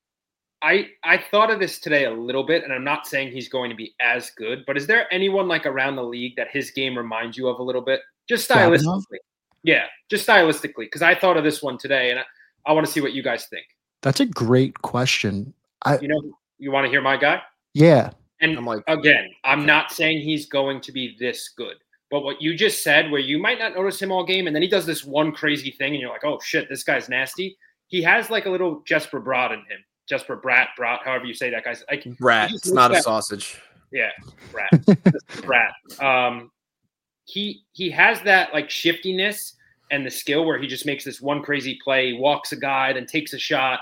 I I thought of this today a little bit, and I'm not saying he's going to be as good, but is there anyone like around the league that his game reminds you of a little bit? Just Shabunov? stylistically. Yeah, just stylistically, because I thought of this one today, and I, I want to see what you guys think. That's a great question. I You know, you want to hear my guy? yeah. And I'm like, again, I'm okay. not saying he's going to be this good, But what you just said, where you might not notice him all game, and then he does this one crazy thing, and you're like, oh, shit, this guy's nasty. He has like a little Jesper Bratt in him. Jesper Bratt, Bratt, however you say that guy's like Brat. It's not that. A sausage. Yeah, Brat. Brat. Um, he he has that like shiftiness and the skill where he just makes this one crazy play, walks a guy, then takes a shot.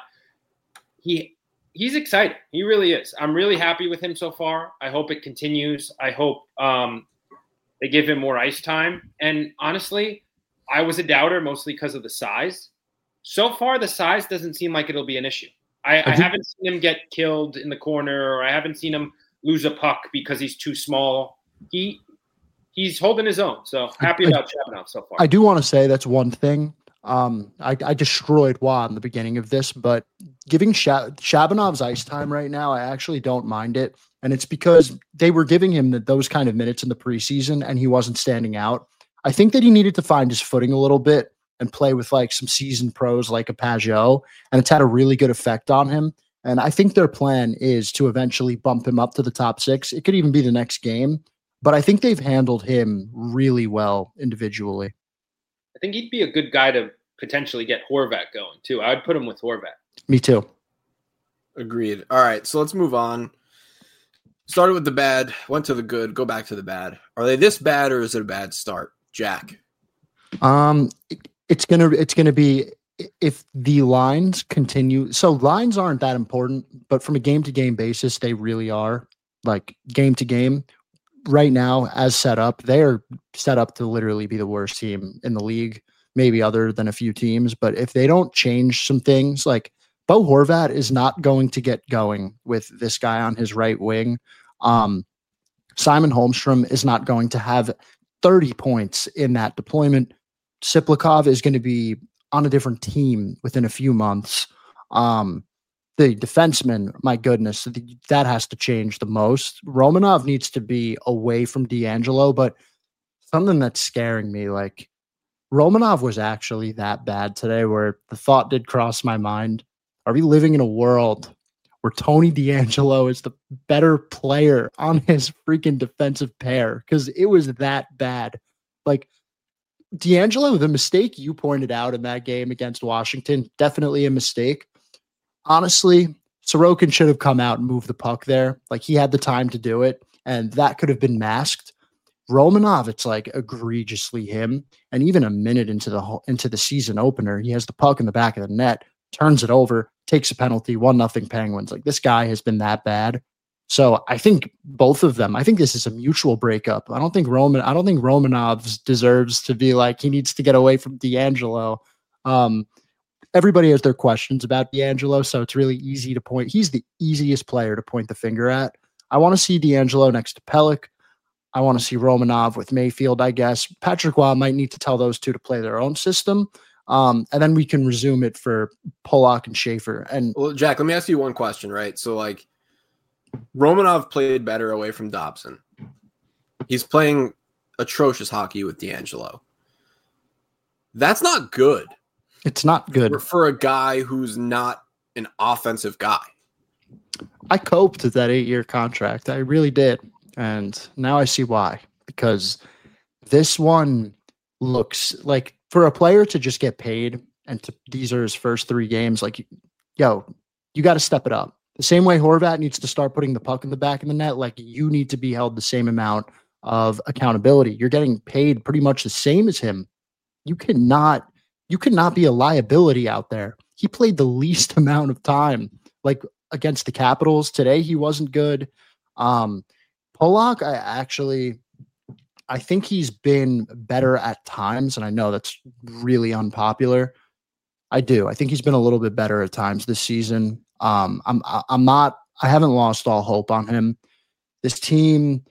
He he's exciting. He really is. I'm really happy with him so far. I hope it continues. I hope um, they give him more ice time. And honestly, I was a doubter mostly because of the size. So far, the size doesn't seem like it'll be an issue. I, I, I haven't seen him get killed in the corner, or I haven't seen him lose a puck because he's too small. He he's holding his own. So happy about Shabanov so far. I do want to say that's one thing. Um, I, I destroyed Wah in the beginning of this, but giving Sha- Shabanov's ice time right now, I actually don't mind it. And it's because they were giving him the, those kind of minutes in the preseason and he wasn't standing out. I think that he needed to find his footing a little bit and play with like some seasoned pros like a Pajot, and it's had a really good effect on him. And I think their plan is to eventually bump him up to the top six. It could even be the next game, but I think they've handled him really well individually. I think he'd be a good guy to potentially get Horvat going too. I would put him with Horvat. Me too. Agreed. All right, so let's move on. Started with the bad, went to the good, go back to the bad. Are they this bad or is it a bad start? Jack. Um, it, it's gonna it's gonna be if the lines continue. So lines aren't that important, but from a game to game basis, they really are. Like game to game, right now as set up, they are set up to literally be the worst team in the league, maybe other than a few teams. But if they don't change some things, like Bo Horvat is not going to get going with this guy on his right wing. Um, Simon Holmstrom is not going to have thirty points in that deployment. Siplikov is going to be on a different team within a few months. Um, the defenseman, my goodness, that has to change the most. Romanov needs to be away from D'Angelo, but something that's scaring me, like Romanov was actually that bad today where the thought did cross my mind. Are we living in a world where Tony D'Angelo is the better player on his freaking defensive pair? Because it was that bad. Like, D'Angelo, the mistake you pointed out in that game against Washington, definitely a mistake. Honestly, Sorokin should have come out and moved the puck there. Like, he had the time to do it, and that could have been masked. Romanov, it's like egregiously him. And even a minute into the whole, into the season opener, he has the puck in the back of the net, turns it over, takes a penalty, one nothing Penguins. Like, this guy has been that bad. So I think both of them, I think this is a mutual breakup. I don't think Roman, I don't think Romanov deserves to be like, he needs to get away from D'Angelo. Um, everybody has their questions about D'Angelo, so it's really easy to point. He's the easiest player to point the finger at. I want to see D'Angelo next to Pelech. I want to see Romanov with Mayfield, I guess. Patrick Waugh might need to tell those two to play their own system. Um, and then we can resume it for Pollock and Schaefer. And well, Jack, let me ask you one question, right? So like, Romanov played better away from Dobson. He's playing atrocious hockey with D'Angelo. That's not good. It's not good. For, for a guy who's not an offensive guy. I coped with that eight-year contract. I really did. And now I see why. Because this one looks like for a player to just get paid and to, these are his first three games, like, yo, you got to step it up. The same way Horvat needs to start putting the puck in the back of the net, like you need to be held the same amount of accountability. You're getting paid pretty much the same as him. You cannot, you cannot be a liability out there. He played the least amount of time, like against the Capitals today. He wasn't good. Um, Pollock, I actually, I think he's been better at times, and I know that's really unpopular. I do. I think he's been a little bit better at times this season. Um, I'm, I'm not, I haven't lost all hope on him. This team,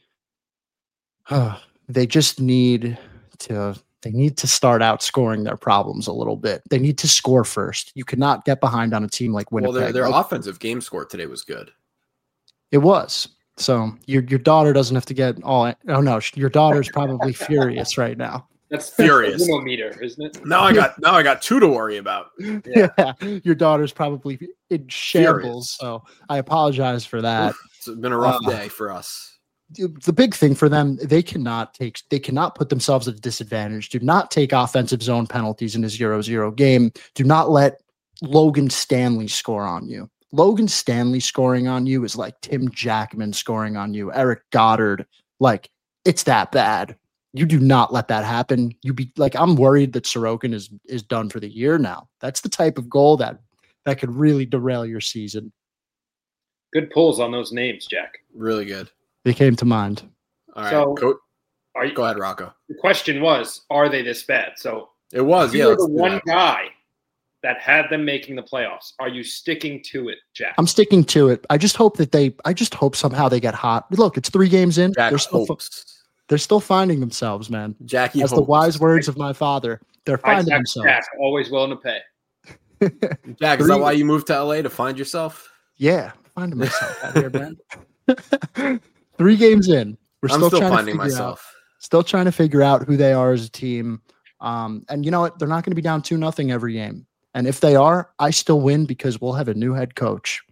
uh, they just need to, they need to start out scoring their problems a little bit. They need to score first. You cannot get behind on a team like Winnipeg. Well, their, their like, offensive game score today was good. It was. So your, your daughter doesn't have to get all, oh no, your daughter's probably furious right now. That's furious meter, isn't it? Now I got now I got two to worry about. Yeah, yeah. Your daughter's probably in shambles. Furious. So I apologize for that. Oof, it's been a rough uh, day for us. the big thing for them, they cannot take, they cannot put themselves at a disadvantage. Do not take offensive zone penalties in a zero zero game. Do not let Logan Stanley score on you. Logan Stanley scoring on you is like Tim Jackman scoring on you, Eric Goddard. Like, it's that bad. You do not let that happen. You be like, I'm worried that Sorokin is is done for the year now. That's the type of goal that that could really derail your season. Good pulls on those names, Jack. Really good. They came to mind. All right, So, Co- Are you, go ahead, Rocco. the question was, are they this bad? So It was, you yeah. were let's the do one that. guy that had them making the playoffs. Are you sticking to it, Jack? I'm sticking to it. I just hope that they. I just hope somehow they get hot. Look, it's three games in. Jack They're still, fi- hopes. they're still finding themselves, man. Jackie As the hopes. wise words of my father, they're I finding Jack, themselves. Jack, always willing to pay. Jack, is Three- that why you moved to L A to find yourself? Yeah, finding myself out here, man. Three games in, we're I'm still, still trying finding to figure myself. Out, still trying to figure out who they are as a team. Um, and you know what? They're not going to be down two nothing every game. And if they are, I still win because we'll have a new head coach.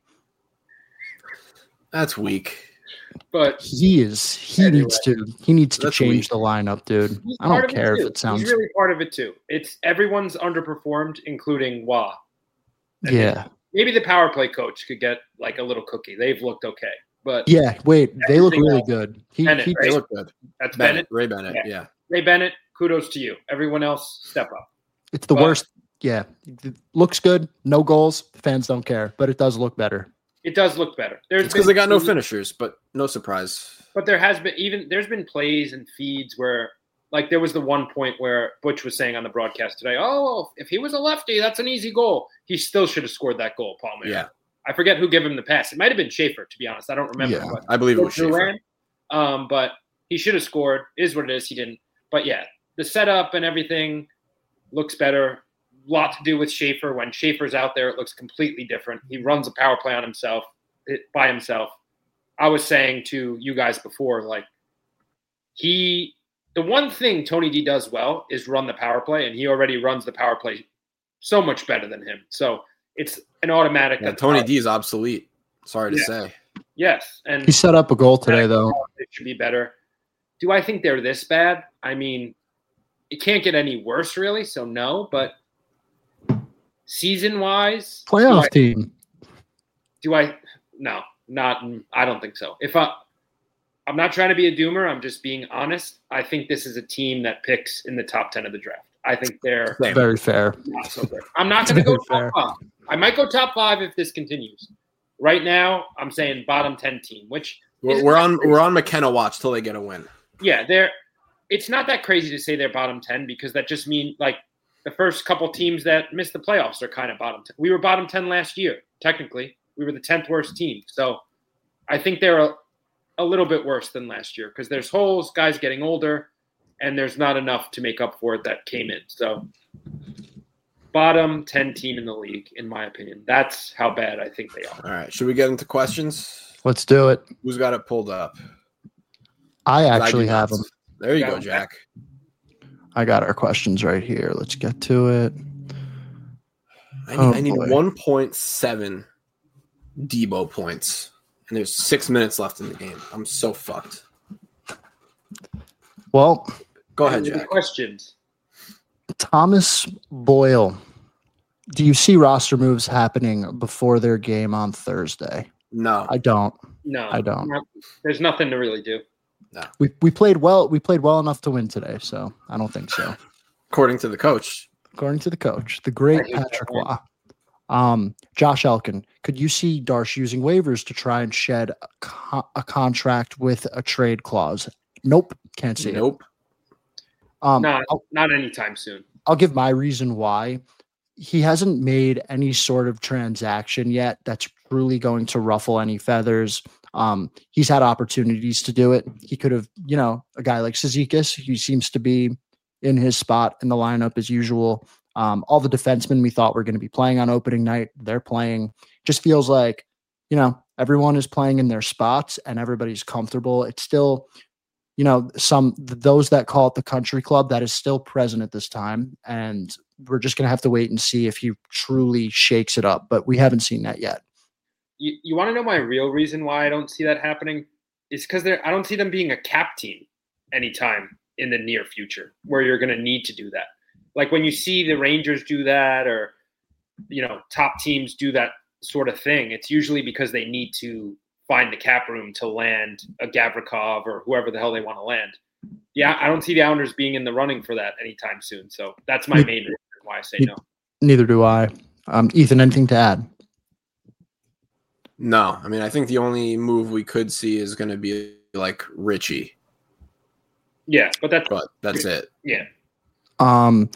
That's weak. But He is. He Anyway. needs to. He needs to That's change weak. the lineup, dude. he's I part don't of care too. if it sounds. He's really part of it too. It's everyone's underperformed, including Wah. And Yeah. Maybe the power play coach could get like a little cookie. They've looked okay, but Yeah. Wait. They look Everything really else. good. He, Bennett, he They right? look good. that's Bennett, Bennett. Ray Bennett, Yeah. yeah. Ray Bennett, kudos to you. Everyone else, step up. It's the But- worst. Yeah. It looks good. No goals. Fans don't care, but it does look better. It does look better. There's It's because been they got no feeds- finishers, but no surprise. But there has been even there's been plays and feeds where like there was the one point where Butch was saying on the broadcast today, oh, if he was a lefty, that's an easy goal. He still should have scored that goal, Palmer. Yeah, I forget who gave him the pass. It might have been Schaefer, to be honest. I don't remember. Yeah. But I believe it was Schaefer. Duran, um, but he should have scored. Is what it is. He didn't. But yeah, the setup and everything looks better. A lot to do with Schaefer. When Schaefer's out there, it looks completely different. He runs a power play on himself, it, by himself. I was saying to you guys before, like he, the one thing Tony D does well is run the power play, and he already runs the power play so much better than him. So it's an automatic. Yeah, that's Tony how- D is obsolete. Sorry to Yeah. say. Yes, and He set up a goal today, though. it should be better. Do I think they're this bad? I mean, it can't get any worse, really. So no, but season wise, Playoff do I, team. do I? No, not. I don't think so. If I, I'm not trying to be a doomer. I'm just being honest. I think this is a team that picks in the top ten of the draft. I think they're Same. Very fair. not so good. I'm not going to go Very top five. I might go top five if this continues. Right now, I'm saying bottom ten team, which We're, isn't we're that on crazy. we're on McKenna watch till they get a win. Yeah, they're. It's not that crazy to say they're bottom ten because that just means like the first couple teams that missed the playoffs are kind of bottom ten. We were bottom ten last year, technically. We were the tenth worst team. So I think they're a, a little bit worse than last year because there's holes, guys getting older, and there's not enough to make up for it that came in. So bottom ten team in the league, in my opinion. That's how bad I think they are. All right, should we get into questions? Let's do it. Who's got it pulled up? I 'Cause actually do have not. them. There you Got go, 'em. Jack. I got our questions right here. Let's get to it. I need, Oh, I need boy. one point seven Debo points, and there's six minutes left in the game. I'm so fucked. Well, Go ahead, Any Jack. questions? Thomas Boyle. Do you see roster moves happening before their game on Thursday? No, I don't. No, I don't. not- there's nothing to really do. We we played well. We played well enough to win today, so I don't think so. according to the coach. According to the coach, the I great hate that Patrick man. Waugh. Um, Josh Elkin, could you see Darsh using waivers to try and shed a, co- a contract with a trade clause? Nope, can't see it. Nope. Um, Not, I'll, not anytime soon. I'll give my reason why. He hasn't made any sort of transaction yet that's truly going to ruffle any feathers. Um, he's had opportunities to do it. He could have, you know, a guy like Cizikas, he seems to be in his spot in the lineup as usual. Um, all the defensemen we thought were going to be playing on opening night, they're playing. Just feels like, you know, everyone is playing in their spots and everybody's comfortable. It's still, you know, some those that call it the country club that is still present at this time. And we're just going to have to wait and see if he truly shakes it up. But we haven't seen that yet. You, you want to know my real reason why I don't see that happening? is because they're. I don't see them being a cap team anytime in the near future where you're going to need to do that. Like when you see the Rangers do that, or you know, top teams do that sort of thing, it's usually because they need to find the cap room to land a Gavrikov or whoever the hell they want to land. Yeah, I don't see the Islanders being in the running for that anytime soon. So that's my main reason why I say no. Neither do I. Um, Ethan, anything to add? No, I mean, I think the only move we could see is going to be like Richie. Yeah, but that's but that's it. Yeah. Um,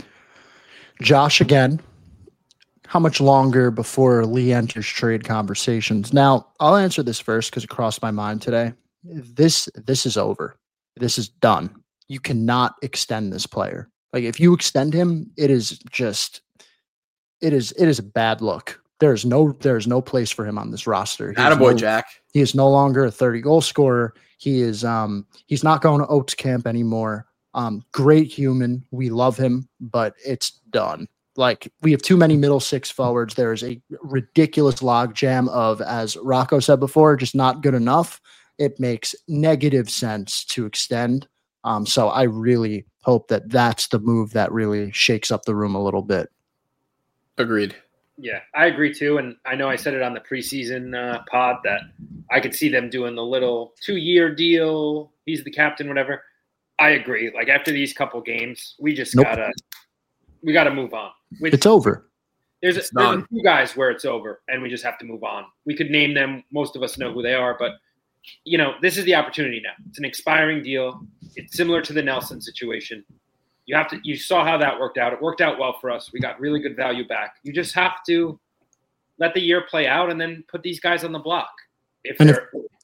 Josh again. How much longer before Lee enters trade conversations? Now, I'll answer this first because it crossed my mind today. This this is over. This is done. You cannot extend this player. Like if you extend him, it is just it is it is a bad look. There's no there's no place for him on this roster. Attaboy, no, Jack. He is no longer a thirty goal scorer. He is um he's not going to Oates camp anymore. Um, great human. We love him, but it's done. Like we have too many middle six forwards. There is a ridiculous logjam of, as Rocco said before, just not good enough. It makes negative sense to extend. Um, so I really hope that that's the move that really shakes up the room a little bit. Agreed. Yeah, I agree too. And I know I said it on the preseason uh, pod that I could see them doing the little two-year deal. He's the captain, whatever. I agree. Like after these couple games, we just nope. gotta we gotta move on. Which, it's over. There's, a, there's a few guys where it's over, and we just have to move on. We could name them. Most of us know who they are, but you know, this is the opportunity now. It's an expiring deal. It's similar to the Nelson situation. You have to. You saw how that worked out. It worked out well for us. We got really good value back. You just have to let the year play out, and then put these guys on the block. If and they're if,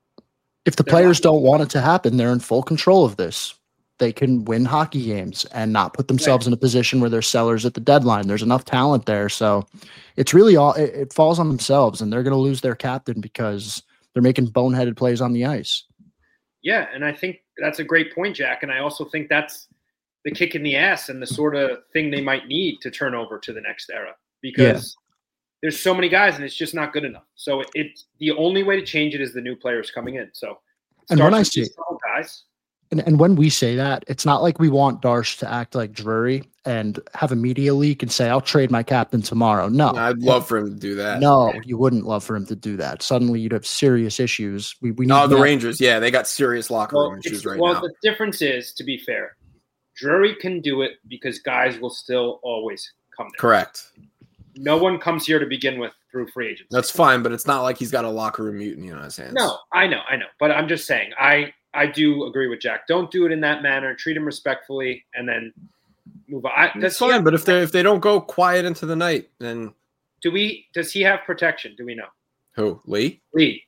if the players don't want it to happen, they're in full control of this. They can win hockey games and not put themselves in a position where they're sellers at the deadline. There's enough talent there. So it's really all, it, it falls on themselves, and they're going to lose their captain because they're making boneheaded plays on the ice. Yeah. And I think that's a great point, Jack. And I also think that's the kick in the ass and the sort of thing they might need to turn over to the next era, because yeah. there's so many guys and it's just not good enough. So it, it's the only way to change it is the new players coming in. So and when I see guys, And, and when we say that, it's not like we want Darsh to act like Drury and have a media leak and say, I'll trade my captain tomorrow. No. I'd love for him to do that. No, you wouldn't love for him to do that. Suddenly you'd have serious issues. We, we need No, the that. Rangers, yeah, they got serious locker room well, issues right well, now. Well, the difference is, to be fair, Drury can do it because guys will still always come there. Correct. No one comes here to begin with through free agency. That's fine, but it's not like he's got a locker room mutiny on his hands. No, I know, I know. But I'm just saying, I – I do agree with Jack. Don't do it in that manner. Treat him respectfully, and then move on. I, That's fine, but if they if they don't go quiet into the night, then do we? Does he have protection? Do we know? Who? Lee? Lee.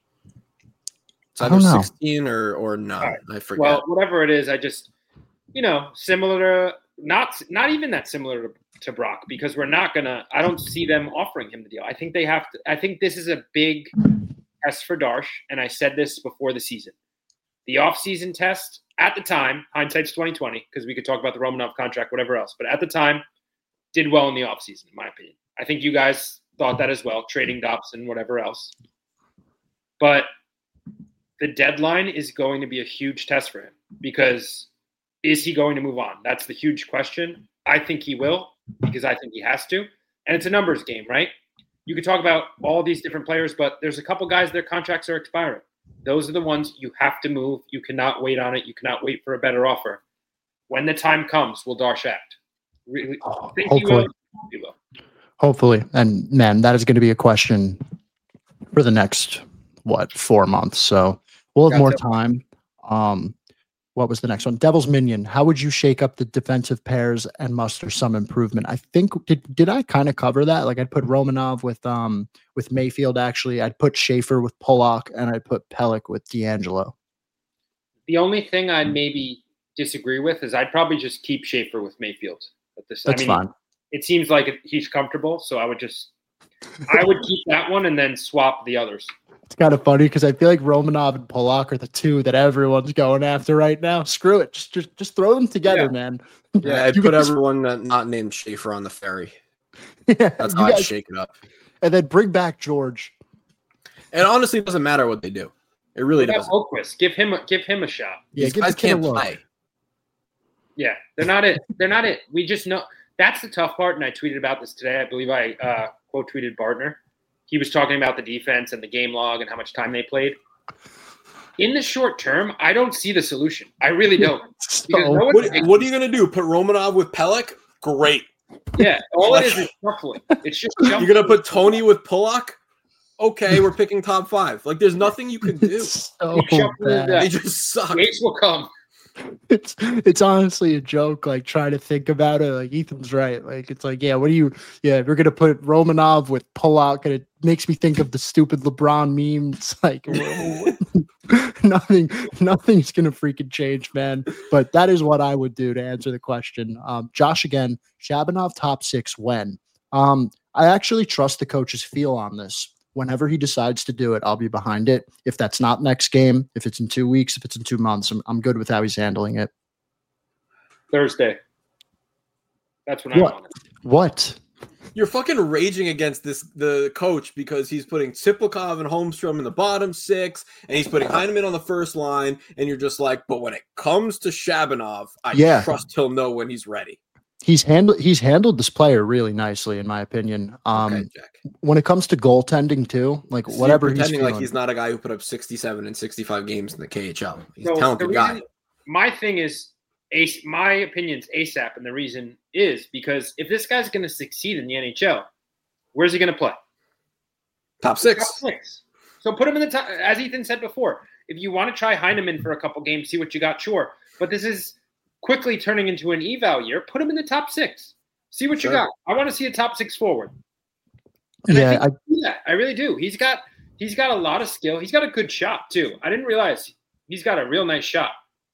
It's either sixteen or or none. Right. I forget. Well, whatever it is, I just you know similar to not not even that similar to, to Brock, because we're not gonna. I don't see them offering him the deal. I think they have to. I think this is a big test for Darsh, and I said this before the season. The offseason test at the time, hindsight's twenty twenty, because we could talk about the Romanov contract, whatever else. But at the time, did well in the offseason, in my opinion. I think you guys thought that as well, trading Dobson, whatever else. But the deadline is going to be a huge test for him, because is he going to move on? That's the huge question. I think he will, because I think he has to. And it's a numbers game, right? You could talk about all these different players, but there's a couple guys, their contracts are expiring. Those are the ones you have to move. You cannot wait on it. You cannot wait for a better offer. When the time comes, will Darsh act? Really, oh, think hopefully. he will. He will. Hopefully. And, man, that is going to be a question for the next, what, four months. So we'll have Got more to. time. Um, what was the next one? Devil's Minion. How would you shake up the defensive pairs and muster some improvement? I think did did I kind of cover that? Like I'd put Romanov with um with Mayfield. Actually, I'd put Schaefer with Pollock, and I'd put Pelech with D'Angelo. The only thing I'd maybe disagree with is I'd probably just keep Schaefer with Mayfield. At this, That's I mean, fine. It seems like he's comfortable, so I would just I would keep that one and then swap the others. It's kind of funny because I feel like Romanov and Pollock are the two that everyone's going after right now. Screw it. Just just, just throw them together, yeah. man. Yeah, I'd put guys... everyone that not named Schaefer on the ferry. Yeah, That's how guys... I'd shake it up. And then bring back George. It honestly doesn't matter what they do. It really What about doesn't. Oquist? Give him a give him a shot. Yeah, These give guys the kid a can't look. play. Yeah, they're not it. They're not it. We just know that's the tough part. And I tweeted about this today. I believe I uh, quote tweeted Bardner. He was talking about the defense and the game log and how much time they played. In the short term, I don't see the solution. I really don't. So, Because no What, one's- what are you going to do? Put Romanov with Pellick? Great. yeah, all it is is shuffling. It's just You're jumping. going to put Tony with Pullock? Okay, we're picking top five. Like, there's nothing you can do. it's so Shuffling bad. that. They just suck. Gates will come. It's it's honestly a joke. Like trying to think about it. Like Ethan's right. Like it's like, yeah, what do you? Yeah, we're gonna put Romanov with Pullock, and it makes me think of the stupid LeBron memes. Like nothing, nothing's gonna freaking change, man. But that is what I would do to answer the question. Um, Josh again, Shabanov top six when? Um, I actually trust the coach's feel on this. Whenever he decides to do it, I'll be behind it. If that's not next game, if it's in two weeks, if it's in two months, I'm, I'm good with how he's handling it. Thursday. That's when I What? want it. What? You're fucking raging against this the coach because he's putting Tsiplikov and Holmstrom in the bottom six, and he's putting Heineman on the first line, and you're just like, but when it comes to Shabanov, I Yeah. trust he'll know when he's ready. He's handled he's handled this player really nicely, in my opinion. Um, Okay, Jack. when it comes to goaltending too, like So whatever you're he's pretending feeling, like he's not a guy who put up sixty-seven and sixty-five games in the K H L. He's So a the talented reason- guy. My thing is, Ace, my opinion's ASAP, and the reason is because if this guy's going to succeed in the N H L, where's he going to play? Top six. Top six. So put him in the top. As Ethan said before, if you want to try Heineman for a couple games, see what you got, sure. But this is quickly turning into an eval year. Put him in the top six. See what Sure. you got. I want to see a top six forward. And I yeah, think I, he can do that. I really do. He's got he's got a lot of skill. He's got a good shot too. I didn't realize he's got a real nice shot.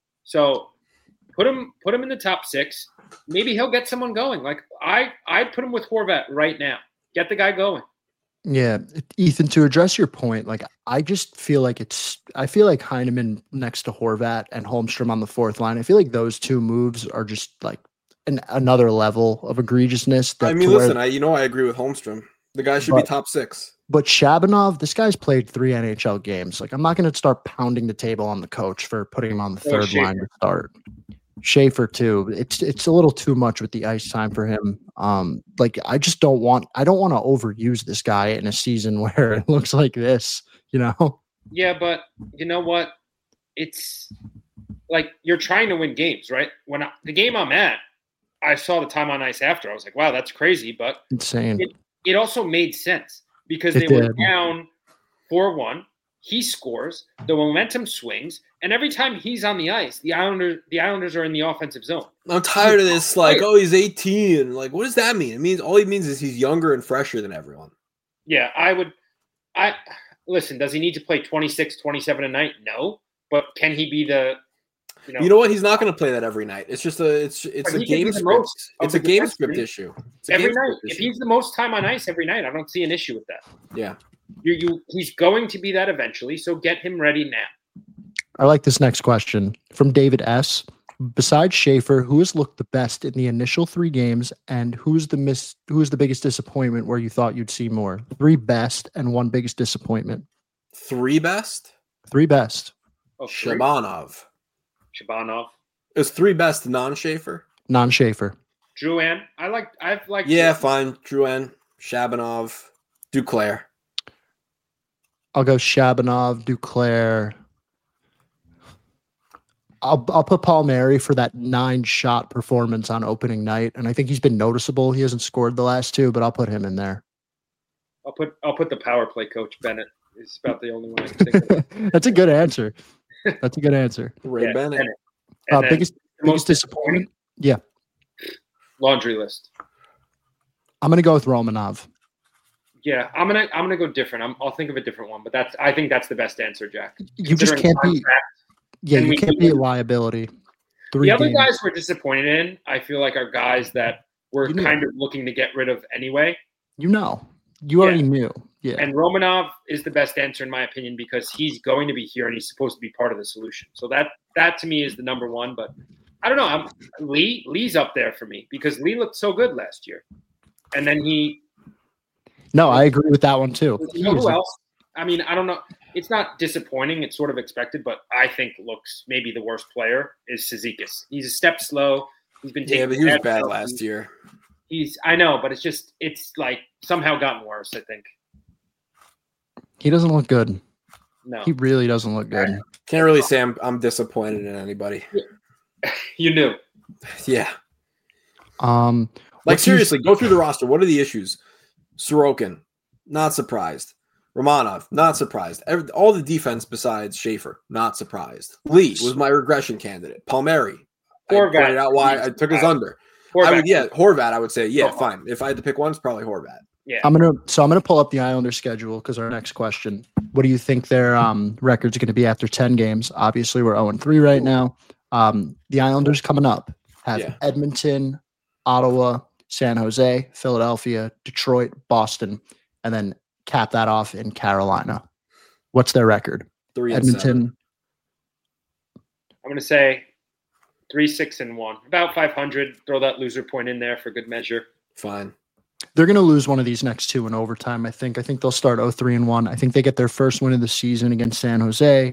So put him put him in the top six. Maybe he'll get someone going. Like I I'd put him with Horvat right now. Get the guy going. yeah, Ethan. To address your point, like I just feel like it's I feel like Heineman next to Horvat and Holmstrom on the fourth line. I feel like those two moves are just like an, another level of egregiousness. That I mean, to where- listen, I you know I agree with Holmstrom. The guy should But- be top six. But Shabanov, this guy's played three N H L games. Like, I'm not going to start pounding the table on the coach for putting him on the Oh, third Schaefer. line to start. Schaefer too. It's it's a little too much with the ice time for him. Um, like I just don't want I don't want to overuse this guy in a season where it looks like this. You know? Yeah, but you know what? It's like you're trying to win games, right? When I, the game I'm at, I saw the time on ice after. I was like, wow, that's crazy. But Insane. It- it also made sense because It they were did. down four one. He scores, the momentum swings, and every time he's on the ice, the Islanders the Islanders are in the offensive zone. I'm tired of this. Like, oh, he's eighteen. Like, what does that mean? It means all he means is he's younger and fresher than everyone. Yeah, I would I listen, does he need to play twenty-six, twenty-seven a night? No. But can he be the you know, You know what? He's not going to play that every night. It's just a it's it's But a he can game be the script. most of It's a the game defensemen script issue. It's a every game night? script If issue. he's the most time on ice every night, I don't see an issue with that. Yeah. You you he's going to be that eventually, so get him ready now. I like this next question from David S. Besides Schaefer, who has looked the best in the initial three games, and who's the miss? Who's the biggest disappointment where you thought you'd see more? Three best and one biggest disappointment. Three best? Three best. Oh, three. Shabanov. Shabanov. Is three best non-Schaefer? Non-Schaefer. Drouin. I like I've liked Yeah, fine. Drouin, Shabanov, Duclair. I'll go Shabanov, Duclair. I'll I'll put Palmieri for that nine shot performance on opening night, and I think he's been noticeable. He hasn't scored the last two, but I'll put him in there. I'll put I'll put the power play coach Bennett. He's about the only one I can think of. That's a good answer. That's a good answer. Ray Yeah, Bennett. Bennett. And Uh, then biggest the biggest most disappointment. laundry list. I'm gonna go with Romanov. Yeah, I'm gonna I'm gonna go different. I'm, I'll think of a different one, but that's I think that's the best answer, Jack. You just Considering can't be. contract. Yeah, and you we can't can- be a liability. Three The other games. guys we're disappointed in, I feel like are guys that we're You know. kind of looking to get rid of anyway. You know, you Yeah. already knew. Yeah, And Romanov is the best answer in my opinion because he's going to be here and he's supposed to be part of the solution. So that that to me is the number one. But I don't know. I'm, Lee Lee's up there for me because Lee looked so good last year, and then he. no, I agree with that one too. You He know is who a- else? I mean, I don't know. it's not disappointing. It's sort of expected, but I think looks maybe the worst player is Cizikas. He's a step slow. He's been taking Yeah, but he was bad penalties. last year. He's I know, but it's just it's like somehow gotten worse, I think. He doesn't look good. No. He really doesn't look good. Can't really say I'm I'm disappointed in anybody. You knew. Yeah. Um, Like what's your- seriously, go through the roster. What are the issues? Sorokin, not surprised. Romanov, not surprised. Every, all the defense besides Schaefer, not surprised. Lee was my regression candidate. Palmieri, I Horvat. pointed out why I took his under. Horvat. I would, yeah, Horvat. I would say, yeah, Oh. fine. If I had to pick one, it's probably Horvat. Yeah. I'm gonna so I'm gonna pull up the Islanders schedule because our next question. What do you think their um records are gonna be after ten games? Obviously, we're oh and three right now. Um, the Islanders coming up have Yeah. Edmonton, Ottawa, San Jose, Philadelphia, Detroit, Boston, and then cap that off in Carolina. What's their record? Three and Edmonton. seven. I'm gonna say three, six, and one. About five hundred. Throw that loser point in there for good measure. Fine. They're going to lose one of these next two in overtime, I think. I think they'll start oh three and one. I think they get their first win of the season against San Jose.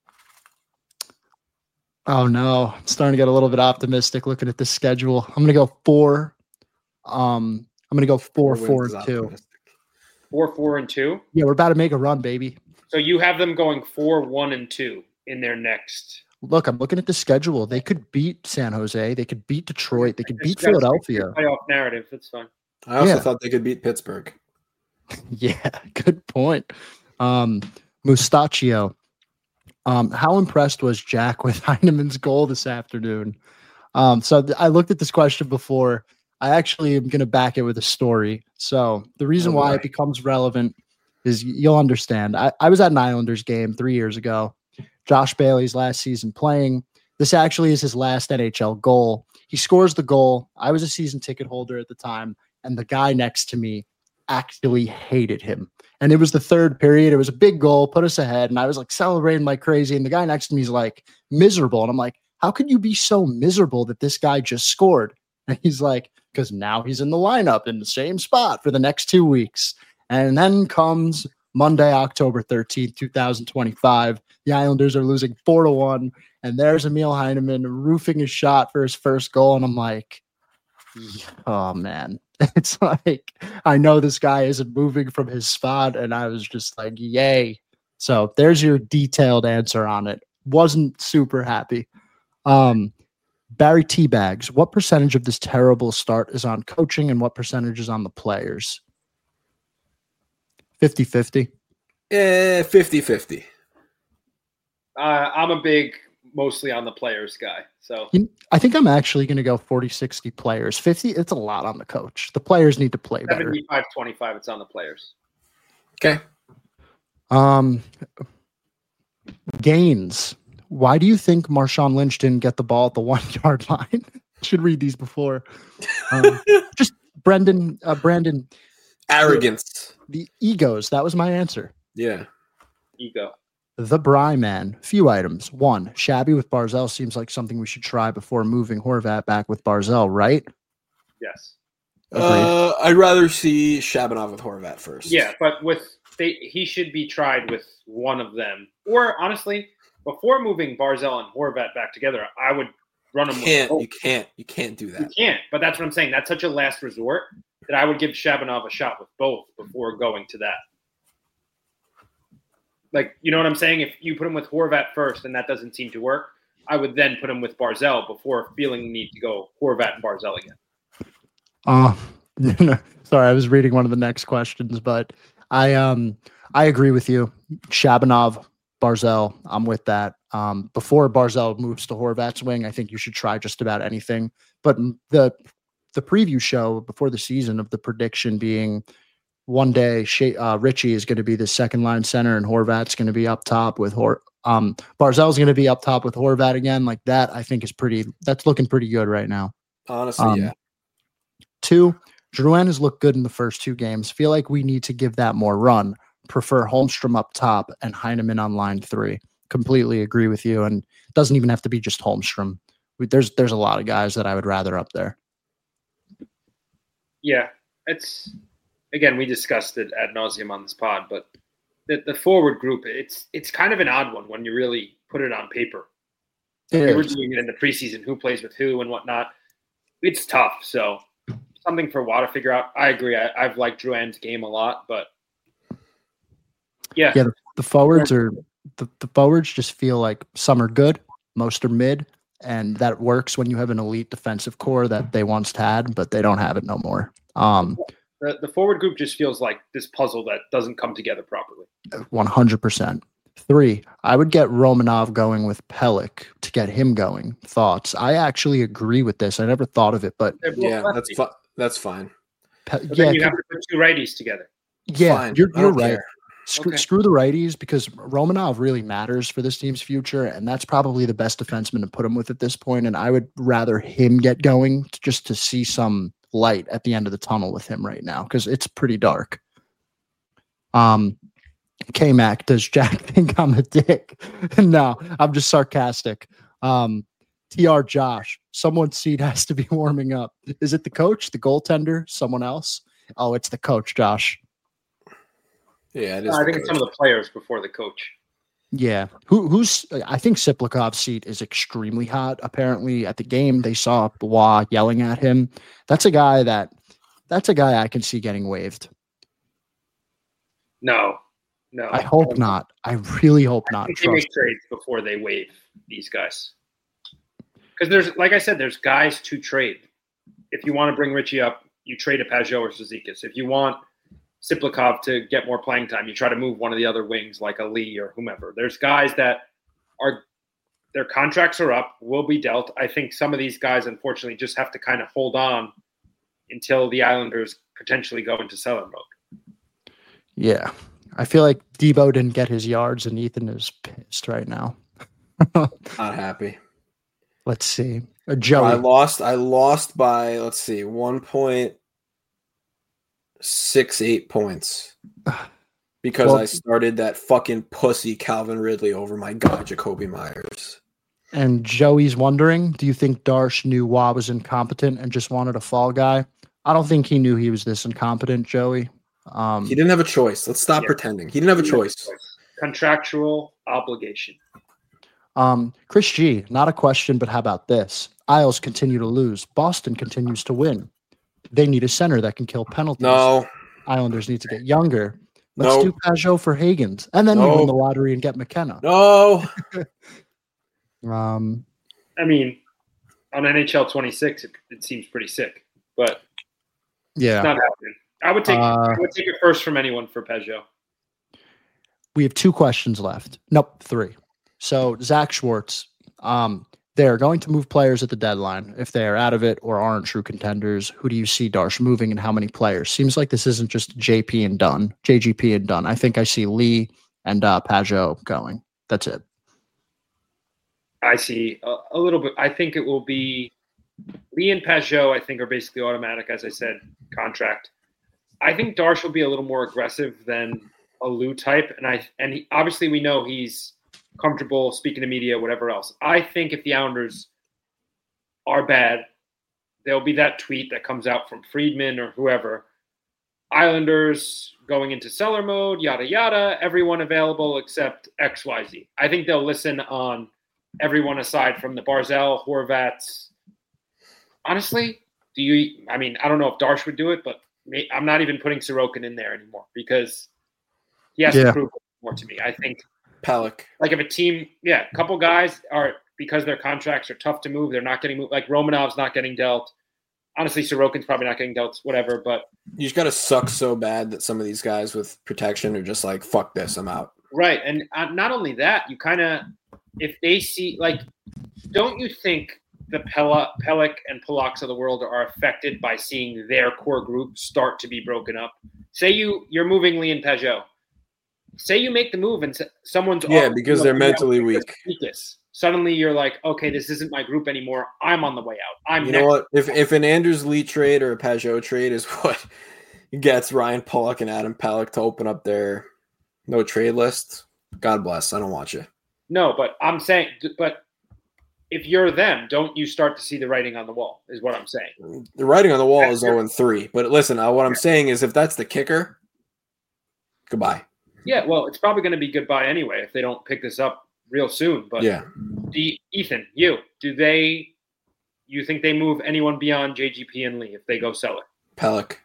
Oh, no. I'm starting to get a little bit optimistic looking at the schedule. I'm going to go four. Um, I'm going to go four, Four four, wins and is two. optimistic. Four, four, and two. Yeah, we're about to make a run, baby. So you have them going four, one, and two in their next. Look, I'm looking at the schedule. They could beat San Jose. They could beat Detroit. They could beat That's- that's Philadelphia. Playoff narrative. That's fine. I also Yeah. thought they could beat Pittsburgh. Yeah, good point. Um, Mustachio. Um, how impressed was Jack with Heineman's goal this afternoon? Um, so th- I looked at this question before. I actually am going to back it with a story. So the reason Oh, why boy. it becomes relevant is y- you'll understand. I, I was at an Islanders game three years ago. Josh Bailey's last season playing. This actually is his last N H L goal. He scores the goal. I was a season ticket holder at the time, and the guy next to me actually hated him. And it was the third period. It was a big goal, put us ahead. And I was like celebrating like crazy. And the guy next to me is like miserable. And I'm like, how could you be so miserable that this guy just scored? And he's like, because now he's in the lineup in the same spot for the next two weeks. And then comes Monday, October thirteenth, twenty twenty-five. The Islanders are losing four to one. And there's Emil Heineman roofing his shot for his first goal. And I'm like, oh man. It's like, I know this guy isn't moving from his spot, and I was just like, yay. So there's your detailed answer on it. Wasn't super happy. Um, Barry Teabags, what percentage of this terrible start is on coaching and what percentage is on the players? fifty-fifty. Eh, fifty-fifty. Uh, I'm a big, mostly on the players guy. So You- I think I'm actually going to go forty sixty players. fifty, it's a lot on the coach. The players need to play better. seventy-five twenty-five, it's on the players. Okay. Um, Gaines. Why do you think Marshawn Lynch didn't get the ball at the one yard line? Should read these before. Um, just Brendan, uh, Brandon, Arrogance. the egos. That was my answer. Yeah. Ego. The Bry Man. Few items. One, Shabby with Barzell seems like something we should try before moving Horvat back with Barzell, right? Yes. Agreed. Uh, I'd rather see Shabanov with Horvat first. Yeah, but with they, he should be tried with one of them. Or honestly, before moving Barzell and Horvat back together, I would run them You with can't. both. You can't. You can't do You that. can't, but that's what I'm saying. That's such a last resort that I would give Shabanov a shot with both before going to that. Like, you know what I'm saying? If you put him with Horvat first and that doesn't seem to work, I would then put him with Barzell before feeling the need to go Horvat and Barzell again. Uh, sorry, I was reading one of the next questions, but I um I agree with you. Shabanov, Barzell, I'm with that. Um, before Barzell moves to Horvat's wing, I think you should try just about anything. But the the preview show before the season of the prediction being one day Shea, uh, Richie is going to be the second line center and Horvat's going to be up top with Hor. Um, Barzell's going to be up top with Horvat again. Like that, I think is pretty. That's looking pretty good right now. Honestly, Um, yeah. Two, Drouin has looked good in the first two games. Feel like we need to give that more run. Prefer Holmstrom up top and Heineman on line three. Completely agree with you. And it doesn't even have to be just Holmstrom. We, there's there's a lot of guys that I would rather up there. Yeah, it's again we discussed it ad nauseum on this pod, but the, the forward group, it's it's kind of an odd one when you really put it on paper. It We were is. doing it in the preseason, who plays with who and whatnot. It's tough. So something for Watt to figure out. I agree. I, I've liked Drouin's game a lot, but yeah. Yeah, the, the forwards are the, the forwards just feel like some are good, most are mid, and that works when you have an elite defensive core that they once had, but they don't have it no more. Um, The, the forward group just feels like this puzzle that doesn't come together properly. one hundred percent. Three, I would get Romanov going with Pelech to get him going. Thoughts? I actually agree with this. I never thought of it, but They're both Yeah, that's lefties. fi- that's fine. Pe- But yeah, then you have to put two righties together. yeah, Fine. you're, I you're don't right. care. Screw, Okay. screw the righties because Romanov really matters for this team's future, and that's probably the best defenseman to put him with at this point. And I would rather him get going t- just to see some light at the end of the tunnel with him right now because it's pretty dark. Um, K-Mac, does Jack think I'm a dick? No, I'm just sarcastic. Um, T R Josh, someone's seat has to be warming up. Is it the coach, the goaltender, someone else? Oh, it's the coach, Josh. Yeah, it is. I the think it's some coach. of the players before the coach. Yeah. Who who's I think Siplikov's seat is extremely hot. Apparently at the game they saw Bois yelling at him. That's a guy that that's a guy I can see getting waived. No, no. I hope not. I really hope I not. think they make Trust. trades before they waive these guys. Because there's, like I said, there's guys to trade. If you want to bring Richie up, you trade a Pajot or Cizikas. If you want Siplikov to get more playing time, you try to move one of the other wings like a Lee or whomever. There's guys that are their contracts are up, will be dealt. I think some of these guys, unfortunately, just have to kind of hold on until the Islanders potentially go into seller mode. Yeah. I feel like Debo didn't get his yards and Ethan is pissed right now. Not happy. Let's see. Uh, I Joey. lost. I lost by let's see, one point six eight points because Well- I started that fucking pussy Calvin Ridley over my guy Jacoby Myers. And Joey's wondering, do you think Darsh knew Wah was incompetent and just wanted a fall guy? I don't think he knew he was this incompetent, Joey. Um, He didn't have a choice. Let's stop Yeah. pretending. He didn't have a choice. Contractual obligation. Um, Chris G, not a question, but how about this? Isles continue to lose. Boston continues to win. They need a center that can kill penalties. No, Islanders need to get younger. Let's No. do Pajot for Higgins. And then you No. win the lottery and get McKenna. no. Um, I mean, on N H L twenty-six, it, it seems pretty sick, but yeah. it's not happening. I would take Uh, I would take it first from anyone for Peugeot. We have two questions left. Nope, three. So Zach Schwartz, um, they're going to move players at the deadline. If they are out of it or aren't true contenders, who do you see Darsh moving and how many players? Seems like this isn't just J P and done, J G P and done. I think I see Lee and uh, Pajot going. That's it. I see a, a little bit. I think it will be Lee and Peugeot. I think are basically automatic, as I said, contract. I think Darsh will be a little more aggressive than a Lou type, and I and he, obviously we know he's comfortable speaking to media, whatever else. I think if the Islanders are bad, there'll be that tweet that comes out from Friedman or whoever. Islanders going into seller mode, yada yada. Everyone available except X Y Z. I think they'll listen on everyone aside from the Barzell, Horvats. Honestly, do you? I mean, I don't know if Darsh would do it, but may, I'm not even putting Sorokin in there anymore because he has Yeah. to prove more to me. I think, Pelech. like, if a team, yeah, a couple guys are because their contracts are tough to move, they're not getting moved. Like Romanov's not getting dealt. Honestly, Sorokin's probably not getting dealt. Whatever, but You just got to suck so bad that some of these guys with protection are just like, fuck this, I'm out. right, and uh, not only that, you kind of, if they see, like, don't you think the Pella, Pelech and Polaks of the world are affected by seeing their core group start to be broken up? Say you you're moving Lee and Peugeot. Say you make the move and s- someone's Yeah, offering because you they're a- mentally because weak. weakness. Suddenly you're like, okay, this isn't my group anymore. I'm on the way out. I'm You next. know what? If if an Anders Lee trade or a Pajot trade is what gets Ryan Pollock and Adam Pelech to open up their no trade list, God bless. I don't want you. No, but I'm saying, but if you're them, don't you start to see the writing on the wall? Is what I'm saying. The writing on the wall is zero and three. But listen, uh, what I'm saying is if that's the kicker, goodbye. Yeah, well, it's probably going to be goodbye anyway if they don't pick this up real soon. But Yeah. the Ethan, you do they? You think they move anyone beyond J G P and Lee if they go seller? Pellick.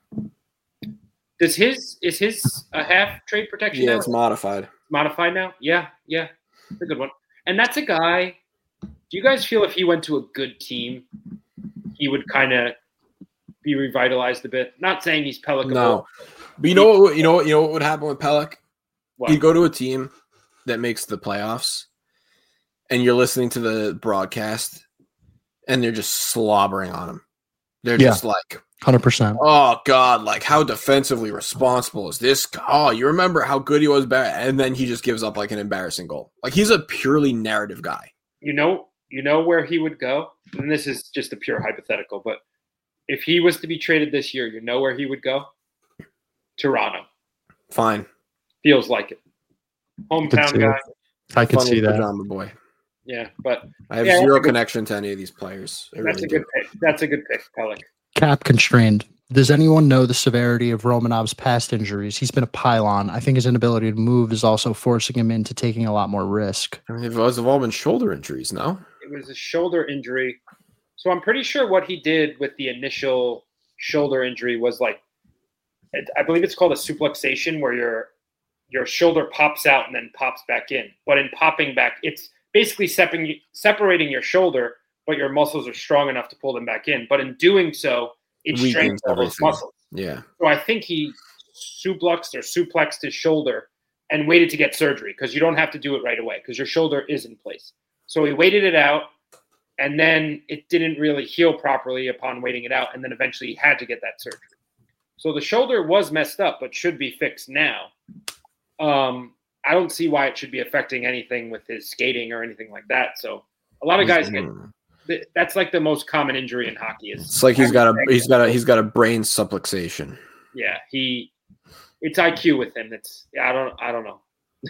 Does his is his a half trade protection? Yeah, now? it's modified. Modified now? Yeah, yeah, it's a good one. And that's a guy. Do you guys feel if he went to a good team, he would kind of be revitalized a bit? Not saying he's Pellick. No, but you know what? You know what? You know what would happen with Pellick? What? He'd go to a team that makes the playoffs, and you're listening to the broadcast, and they're just slobbering on him. They're Yeah. just like, one hundred percent. oh God, like how defensively responsible is this guy? Oh, you remember how good he was back, and then he just gives up like an embarrassing goal. Like he's a purely narrative guy. You know, you know where he would go, and this is just a pure hypothetical, but if he was to be traded this year, you know where he would go? Toronto. Fine. Feels like it. Hometown guy. I could Fun see with that. Pajama boy. Yeah, but I have Yeah, that's zero a good- connection to any of these players. I that's really a good do. pick. That's a good pick, Pellick. Cap constrained. Does anyone know the severity of Romanov's past injuries? He's been a pylon. I think his inability to move is also forcing him into taking a lot more risk. I mean, those have all been shoulder injuries, no? It was a shoulder injury. So I'm pretty sure what he did with the initial shoulder injury was like, I believe it's called a subluxation, where your your shoulder pops out and then pops back in. But in popping back, it's basically separating separating your shoulder, but your muscles are strong enough to pull them back in. But in doing so, it Weakens strengthens all those everything. muscles. Yeah. So I think he subluxed or suplexed his shoulder and waited to get surgery, because you don't have to do it right away because your shoulder is in place. So he waited it out, and then it didn't really heal properly upon waiting it out, and then eventually he had to get that surgery. So the shoulder was messed up, but should be fixed now. Um, I don't see why it should be affecting anything with his skating or anything like that. So a lot of guys get th- that's like the most common injury in hockey. Is It's like he's got a he's got a he's got a brain subluxation. yeah he it's I Q with him. It's yeah, I don't I don't know.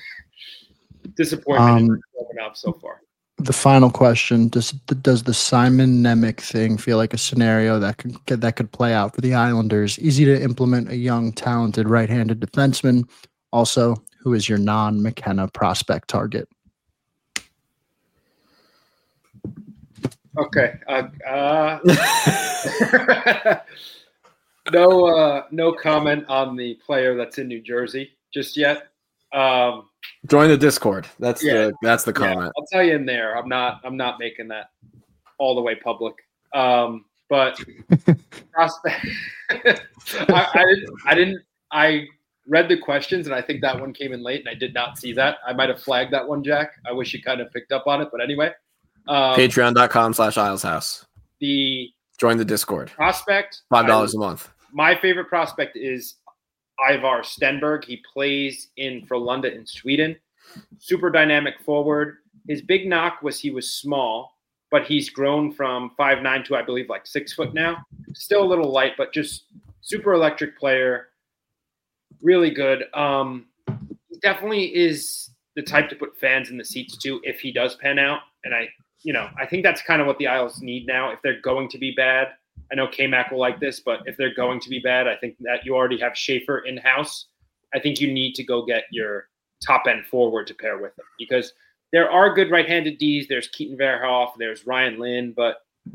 Disappointment Um, in Romanov so far. The final question: Does does the Simon Nemec thing feel like a scenario that could that could play out for the Islanders? Easy to implement a young, talented right-handed defenseman. Also, who is your non-McKenna prospect target? Okay. Uh, uh, no, uh, no comment on the player that's in New Jersey just yet. Um, Join the Discord. That's Yeah. the that's the yeah, comment. I'll tell you in there. I'm not. I'm not making that all the way public. Um, but prospect. I, I didn't. I didn't. I read the questions, and I think that one came in late, and I did not see that. I might have flagged that one, Jack. I wish you kind of picked up on it, but anyway. Um, Patreon.com slash Isles House. the Join the Discord. prospect. Five dollars I- a month. My favorite prospect is Ivar Stenberg. He plays in Frölunda in Sweden. Super dynamic forward. His big knock was he was small, but he's grown from five nine to, I believe, like six foot now. Still a little light, but just super electric player. Really good. Um, he definitely is the type to put fans in the seats too if he does pan out. And I, you know, I think that's kind of what the Isles need now. If they're going to be bad, I know K-Mac will like this, but if they're going to be bad, I think that you already have Schaefer in-house. I think you need to go get your top-end forward to pair with him, because there are good right-handed Ds. There's Keaton Verhoff. There's Ryan Lynn, but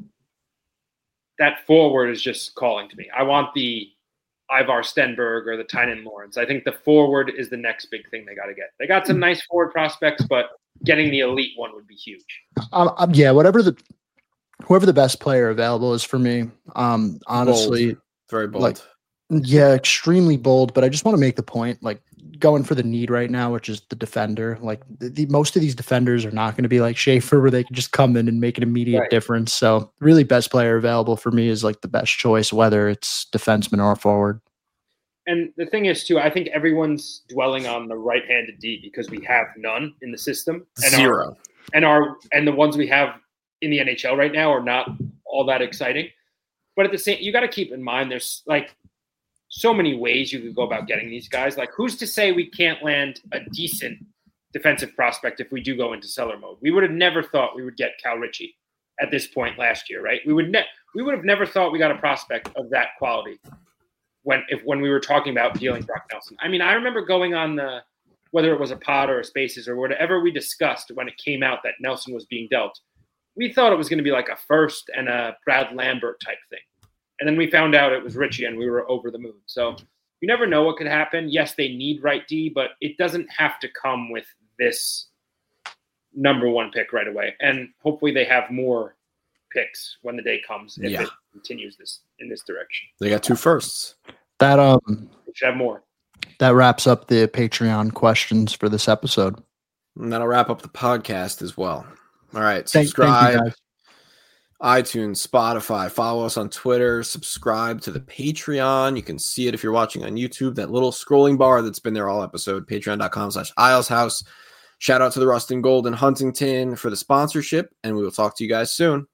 that forward is just calling to me. I want the Ivar Stenberg or the Tynan Lawrence. I think the forward is the next big thing they got to get. They got some nice forward prospects, but getting the elite one would be huge. Um, um, yeah, whatever the whoever the best player available is for me. Um, honestly, Bold. Very bold. like- yeah, extremely bold. But I just want to make the point, like going for the need right now, which is the defender. Like the, the most of these defenders are not going to be like Schaefer, where they can just come in and make an immediate Right. difference. So really, best player available for me is like the best choice, whether it's defenseman or forward. And the thing is, too, I think everyone's dwelling on the right-handed D because we have none in the system. And Our, Zero. and our and the ones we have in the N H L right now are not all that exciting. But at the same, you got to keep in mind there's like so many ways you could go about getting these guys. Like, who's to say we can't land a decent defensive prospect if we do go into seller mode? We would have never thought we would get Cal Ritchie at this point last year, right? We would ne- we would have never thought we got a prospect of that quality when if when we were talking about dealing Brock Nelson. I mean, I remember going on the whether it was a pod or a spaces or whatever we discussed when it came out that Nelson was being dealt, we thought it was going to be like a first and a Brad Lambert type thing. And then we found out it was Richie and we were over the moon. So you never know what could happen. Yes, they need right D, but it doesn't have to come with this number one pick right away. And hopefully they have more picks when the day comes if Yeah. it continues this in this direction. They got two firsts. That um We should have more. that wraps up the Patreon questions for this episode. And that'll wrap up the podcast as well. All right. Thank- Subscribe. thank you, guys. iTunes, Spotify, follow us on Twitter, subscribe to the Patreon. You can see it if you're watching on YouTube, that little scrolling bar that's been there all episode, patreon.com slash Isles House. Shout out to the Rust and Gold in Huntington for the sponsorship, and we will talk to you guys soon.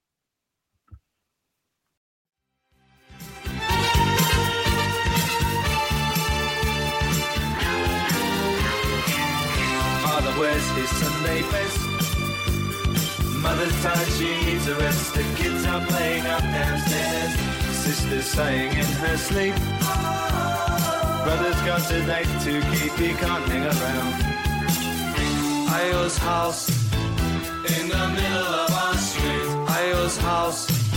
Father wears his Sunday best. Mother's tired, she needs a rest. The kids are playing up downstairs. Sister's sighing in her sleep. Brother's got a date to keep, he can't hang around. Io's house in the middle of our street. Io's house